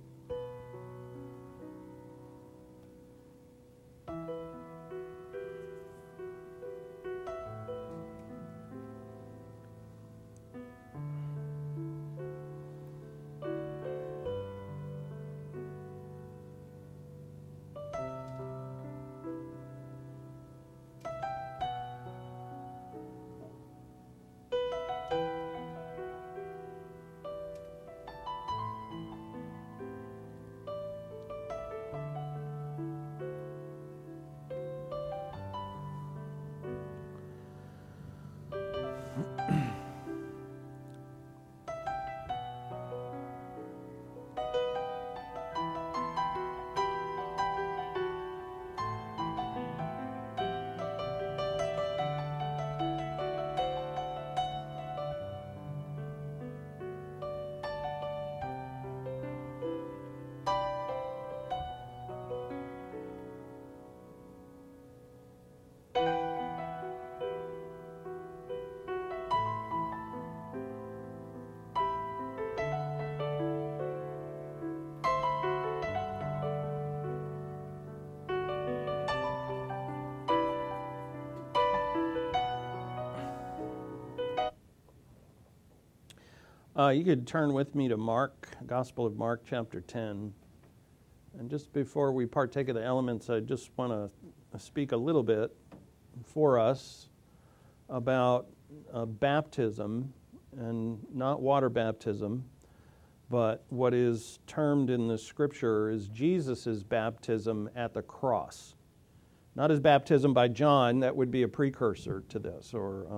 You could turn with me to Mark, Gospel of Mark, chapter 10. And just before we partake of the elements, I just want to speak a little bit for us about baptism, and not water baptism, but what is termed in the Scripture is Jesus' baptism at the cross. Not his baptism by John, that would be a precursor to this, or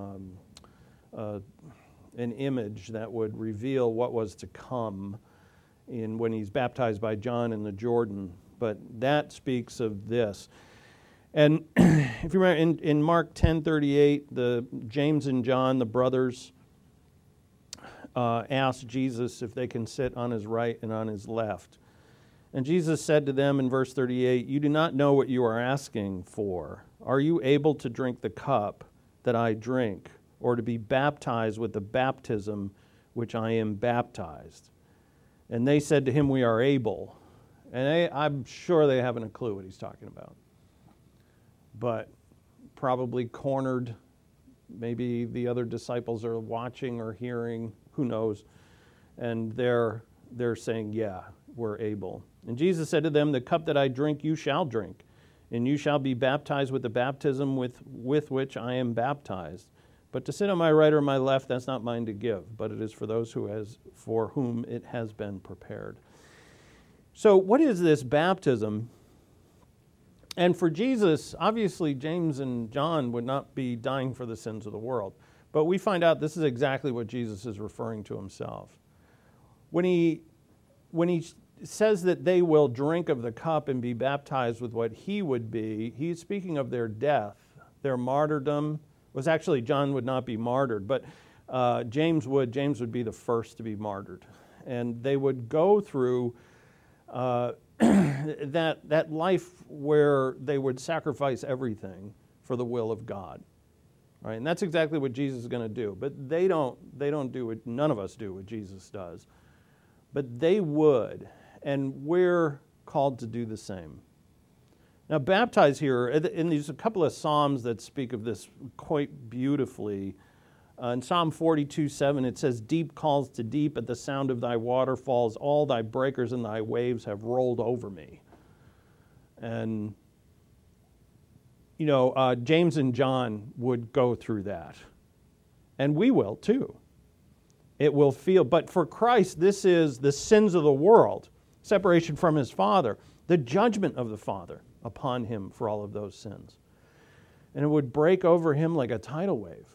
an image that would reveal what was to come when he's baptized by John in the Jordan. But that speaks of this. And if you remember, in Mark 10:38, James and John, the brothers, asked Jesus if they can sit on his right and on his left. And Jesus said to them in verse 38, "You do not know what you are asking for. Are you able to drink the cup that I drink, or to be baptized with the baptism which I am baptized?" And they said to him, "We are able." And I'm sure they haven't a clue what he's talking about. But probably cornered. Maybe the other disciples are watching or hearing, who knows? And they're saying, "Yeah, we're able." And Jesus said to them, "The cup that I drink, you shall drink, and you shall be baptized with the baptism with which I am baptized. But to sit on my right or my left, that's not mine to give, but it is for those for whom it has been prepared." So what is this baptism? And for Jesus, obviously James and John would not be dying for the sins of the world. But we find out this is exactly what Jesus is referring to himself. When he says that they will drink of the cup and be baptized with what he would be, he's speaking of their death, their martyrdom. Was actually, John would not be martyred, but James would. James would be the first to be martyred. And they would go through that life where they would sacrifice everything for the will of God. Right? And that's exactly what Jesus is going to do. But they don't do what none of us do what Jesus does. But they would, and we're called to do the same. Now, baptize here, and there's a couple of Psalms that speak of this quite beautifully. In Psalm 42:7, it says, "Deep calls to deep at the sound of thy waterfalls. All thy breakers and thy waves have rolled over me." And, James and John would go through that. And we will too. It will feel, but for Christ, this is the sins of the world, separation from his Father, the judgment of the Father upon him for all of those sins. And it would break over him like a tidal wave.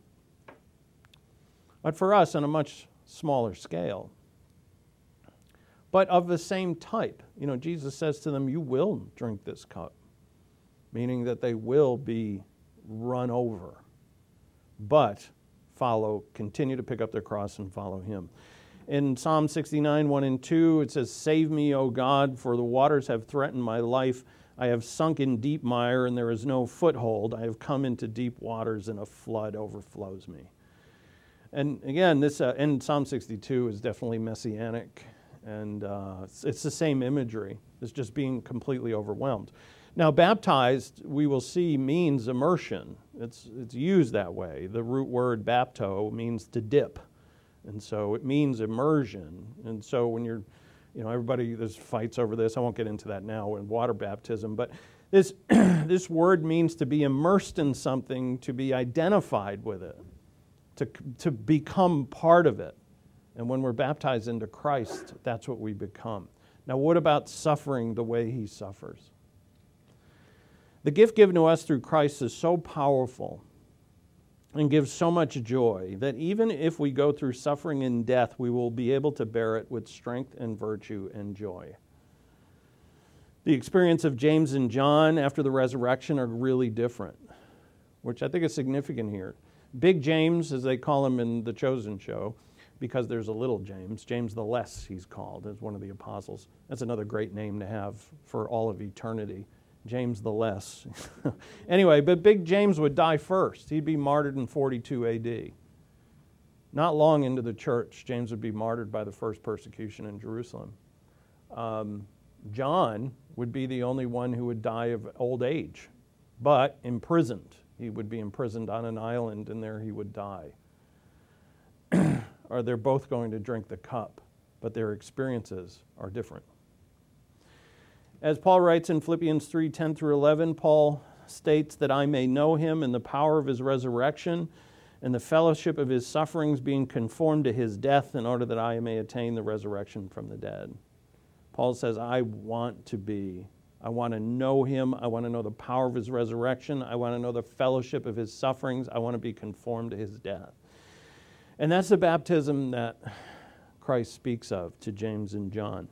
But for us, on a much smaller scale. But of the same type. Jesus says to them, "You will drink this cup," meaning that they will be run over. But continue to pick up their cross and follow him. In Psalm 69, 1 and 2, it says, "Save me, O God, for the waters have threatened my life. I have sunk in deep mire, and there is no foothold. I have come into deep waters, and a flood overflows me." And again, this in Psalm 62 is definitely messianic, and it's the same imagery. It's just being completely overwhelmed. Now, baptized, we will see, means immersion. It's used that way. The root word bapto means to dip, and so it means immersion. And so when you're, everybody, there's fights over this. I won't get into that now in water baptism, but this this word means to be immersed in something, to be identified with it, to become part of it. And when we're baptized into Christ, that's what we become. Now, what about suffering the way he suffers? The gift given to us through Christ is so powerful and gives so much joy that even if we go through suffering and death, we will be able to bear it with strength and virtue and joy. The experience of James and John after the resurrection are really different, which I think is significant here. Big James, as they call him in The Chosen show, because there's a little James, James the Less he's called, as one of the apostles. That's another great name to have for all of eternity. James the Less. Anyway, but Big James would die first. He'd be martyred in 42 AD. Not long into the church, James would be martyred by the first persecution in Jerusalem. John would be the only one who would die of old age, but imprisoned. He would be imprisoned on an island, and there he would die. or they're both going to drink the cup, but their experiences are different. As Paul writes in Philippians 3:10 through 11, Paul states that I may know him in the power of his resurrection and the fellowship of his sufferings, being conformed to his death, in order that I may attain the resurrection from the dead. Paul says, I want to know him. I want to know the power of his resurrection. I want to know the fellowship of his sufferings. I want to be conformed to his death. And that's the baptism that Christ speaks of to James and John.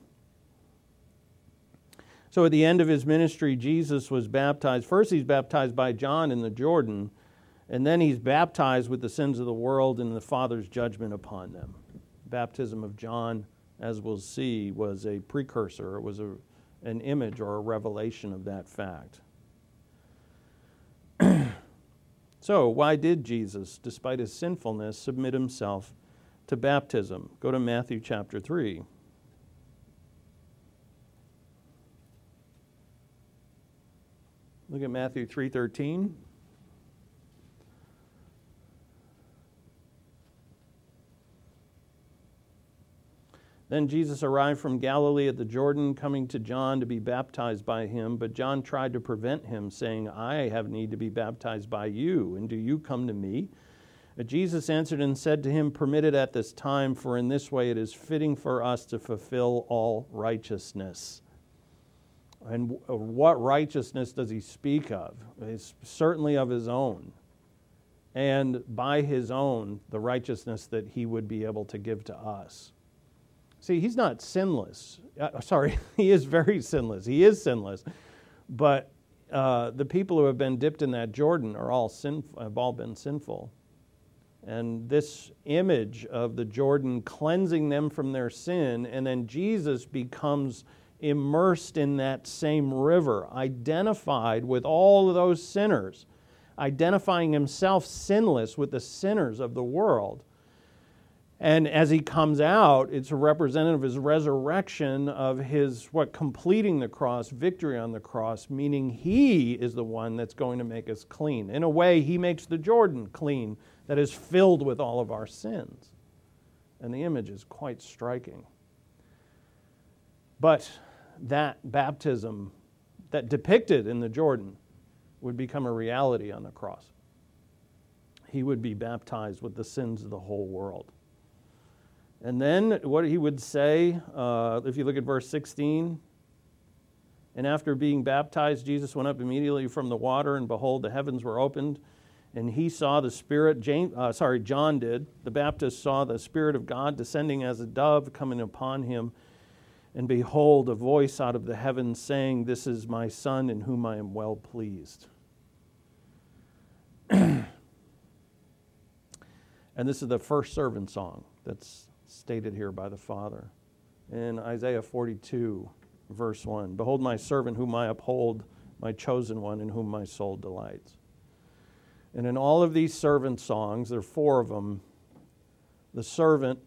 So at the end of his ministry, Jesus was baptized. First, he's baptized by John in the Jordan, and then he's baptized with the sins of the world and the Father's judgment upon them. Baptism of John, as we'll see, was a precursor. It was an image or a revelation of that fact. So, why did Jesus, despite his sinfulness, submit himself to baptism? Go to Matthew chapter 3. Look at Matthew 3:13. Then Jesus arrived from Galilee at the Jordan, coming to John to be baptized by him. But John tried to prevent him, saying, I have need to be baptized by you, and do you come to me? But Jesus answered and said to him, Permit it at this time, for in this way it is fitting for us to fulfill all righteousness. And what righteousness does he speak of? It's certainly of his own. And by his own, the righteousness that he would be able to give to us. See, he's not sinless. He is very sinless. He is sinless. But the people who have been dipped in that Jordan are all have all been sinful. And this image of the Jordan cleansing them from their sin, and then Jesus becomes immersed in that same river, identified with all of those sinners, identifying himself sinless with the sinners of the world. And as he comes out, it's a representative of his resurrection, of his, completing the cross, victory on the cross, meaning he is the one that's going to make us clean. In a way, he makes the Jordan clean, that is filled with all of our sins. And the image is quite striking. But that baptism that depicted in the Jordan would become a reality on the cross. He would be baptized with the sins of the whole world. And then what he would say, if you look at verse 16, and after being baptized, Jesus went up immediately from the water, and behold, the heavens were opened, and he saw the Spirit, John did, the Baptist saw the Spirit of God descending as a dove coming upon him, and behold, a voice out of the heavens saying, This is my Son in whom I am well pleased. And this is the first servant song that's stated here by the Father. In Isaiah 42, verse 1, Behold my servant whom I uphold, my chosen one in whom my soul delights. And in all of these servant songs, there are 4 of them, the servant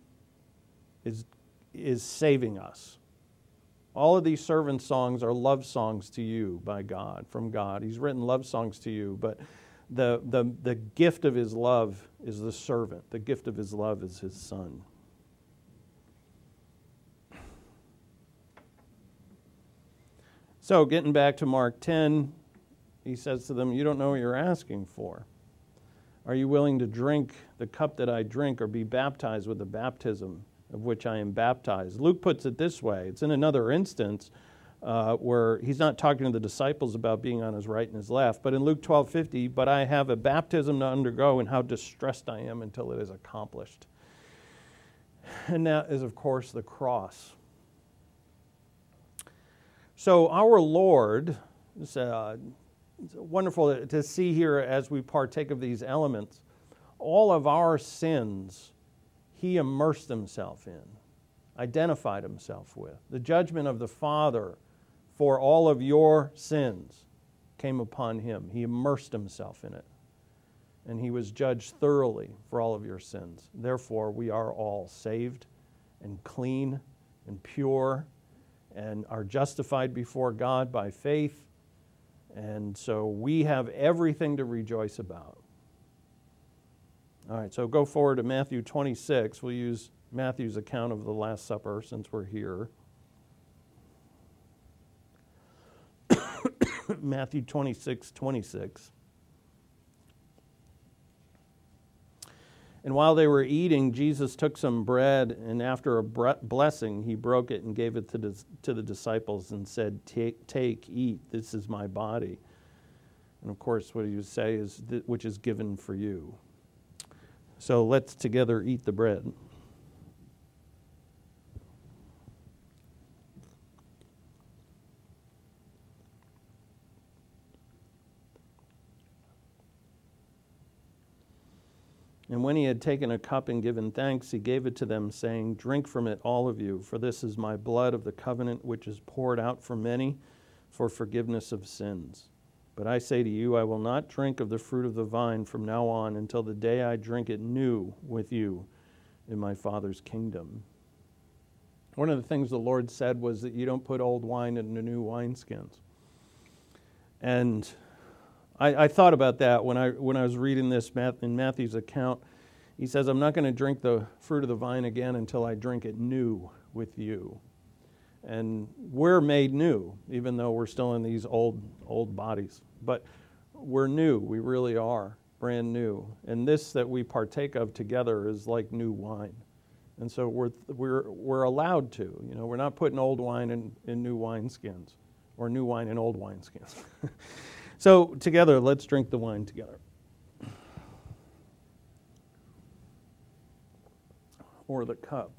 is saving us. All of these servant songs are love songs to you by God, from God. He's written love songs to you, but the gift of his love is the servant. The gift of his love is his Son. So getting back to Mark 10, he says to them, You don't know what you're asking for. Are you willing to drink the cup that I drink, or be baptized with the baptism of which I am baptized? Luke puts it this way. It's in another instance where he's not talking to the disciples about being on his right and his left, but in Luke 12:50, but I have a baptism to undergo, and how distressed I am until it is accomplished. And that is, of course, the cross. So our Lord, it's wonderful to see here as we partake of these elements, all of our sins he immersed himself in, identified himself with. The judgment of the Father for all of your sins came upon him. He immersed himself in it. And he was judged thoroughly for all of your sins. Therefore, we are all saved and clean and pure and are justified before God by faith. And so we have everything to rejoice about. All right, so go forward to Matthew 26. We'll use Matthew's account of the Last Supper since we're here. Matthew 26:26. And while they were eating, Jesus took some bread, and after a blessing, he broke it and gave it to the disciples and said, Take, eat, this is my body. And of course, what he would say is, which is given for you. So let's together eat the bread. And when he had taken a cup and given thanks, he gave it to them, saying, Drink from it, all of you, for this is my blood of the covenant, which is poured out for many for forgiveness of sins. But I say to you, I will not drink of the fruit of the vine from now on until the day I drink it new with you in my Father's kingdom. One of the things the Lord said was that you don't put old wine into new wineskins. And I thought about that when I was reading this in Matthew's account. He says, I'm not going to drink the fruit of the vine again until I drink it new with you. And we're made new, even though we're still in these old bodies. But we're new. We really are brand new. And this that we partake of together is like new wine. And so we're allowed to. You know, we're not putting old wine in new wineskins, or new wine in old wineskins. So together, let's drink the wine together. Or the cup.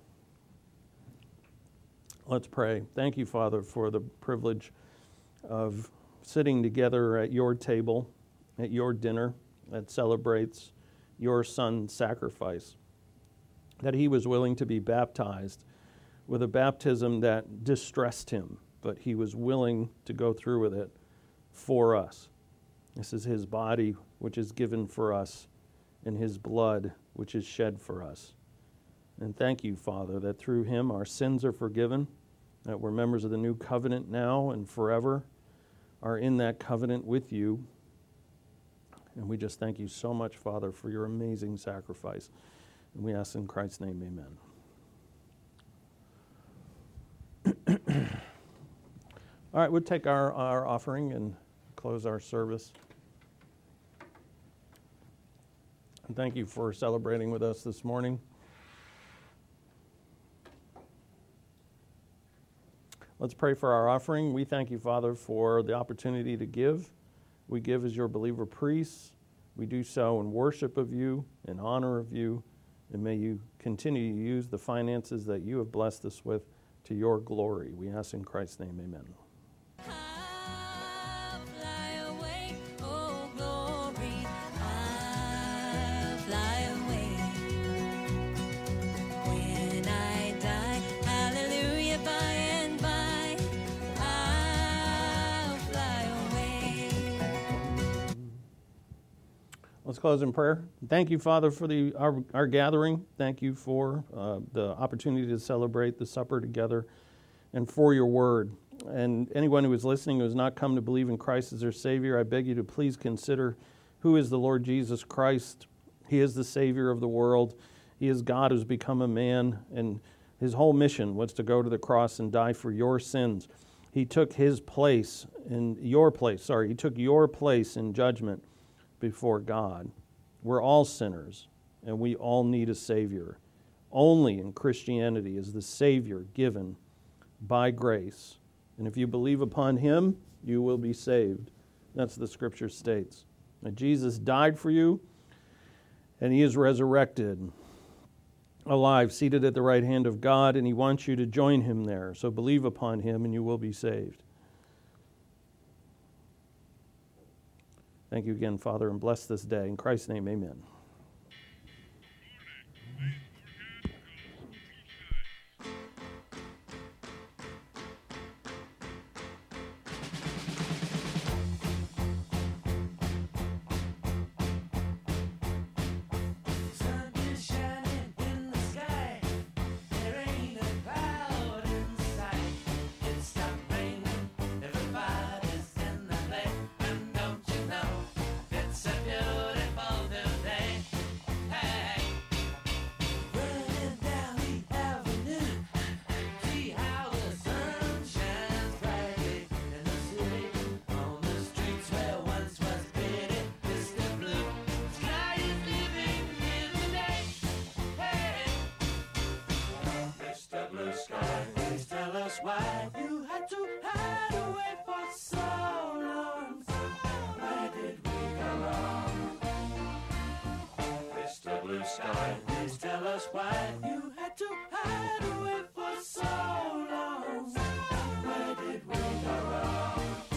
Let's pray. Thank you, Father, for the privilege of sitting together at your table, at your dinner that celebrates your Son's sacrifice, that he was willing to be baptized with a baptism that distressed him, but he was willing to go through with it for us. This is his body, which is given for us, and his blood, which is shed for us. And thank you, Father, that through him our sins are forgiven, that we're members of the new covenant now and forever, are in that covenant with you. And we just thank you so much, Father, for your amazing sacrifice. And we ask in Christ's name, amen. All right, we'll take our offering and close our service. And thank you for celebrating with us this morning. Let's pray for our offering. We thank you, Father, for the opportunity to give. We give as your believer priests. We do so in worship of you, in honor of you, and may you continue to use the finances that you have blessed us with to your glory. We ask in Christ's name, amen. Let's close in prayer. Thank you, Father, for our gathering. Thank you for the opportunity to celebrate the supper together and for your word. And anyone who is listening who has not come to believe in Christ as their Savior, I beg you to please consider who is the Lord Jesus Christ. He is the Savior of the world. He is God who's become a man, and his whole mission was to go to the cross and die for your sins. He took his place in your place. He took your place in judgment before God. We're all sinners, and we all need a Savior. Only in Christianity is the Savior given by grace. And if you believe upon him, you will be saved. That's the Scripture states. That Jesus died for you, and he is resurrected, alive, seated at the right hand of God, and he wants you to join him there. So believe upon him, and you will be saved. Thank you again, Father, and bless this day. In Christ's name, amen. It's a beautiful new day. why you had to hide away for so long. Where did we go wrong? Mr. Blue Sky, please tell us why you had to hide away for so long. Where did we go wrong?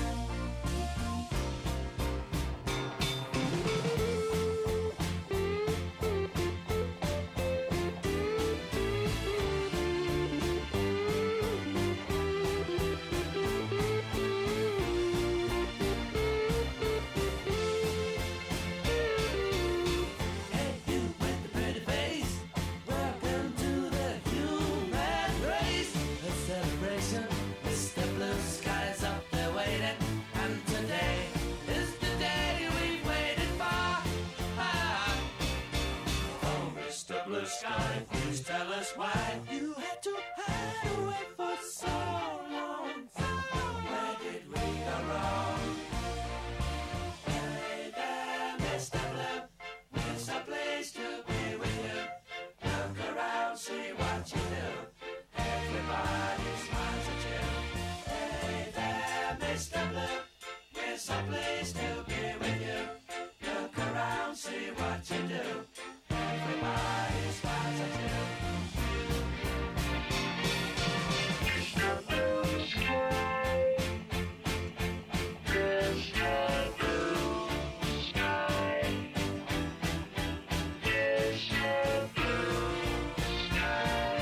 Sky, please tell us why you had to hide away for so long. Where did we go wrong? Hey there, Mr. Blue, it's a place to be with you. Look around, see what you do. Everybody smiles at you. Hey there, Mr. Blue, it's a place to be with you. Look around, see what you do. Everybody smiles at you. Mr. Blue Sky, Mr. Blue Sky, Mr. Blue Sky.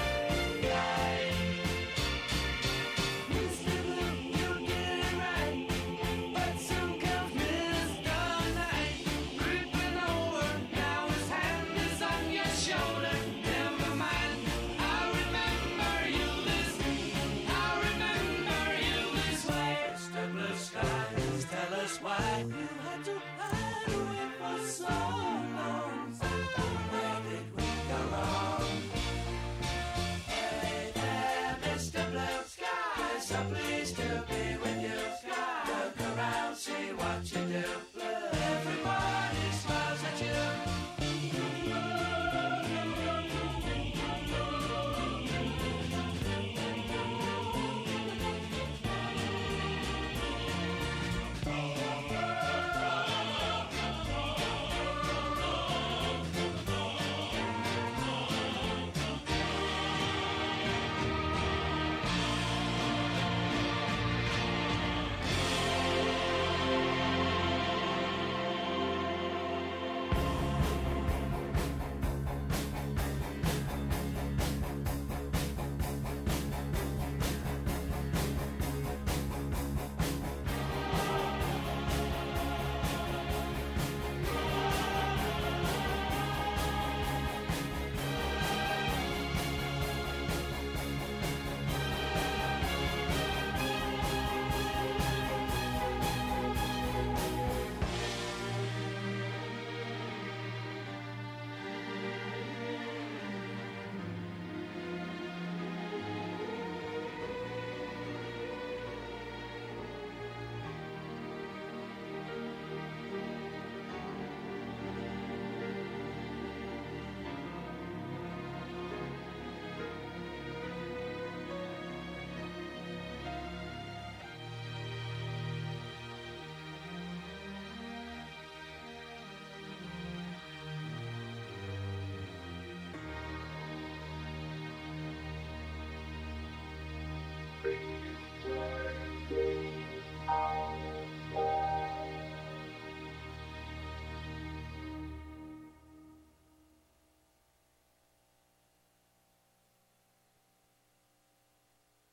Mr. Blue, you did it right, but some comes Mr. Night, creeping over, now his hand is on your shoulder. Never mind, I remember you this way. Mr. Blue Sky, please tell us why you had to hide away for so long. Where did we go wrong? Hey there, Mr. Blue Sky, so please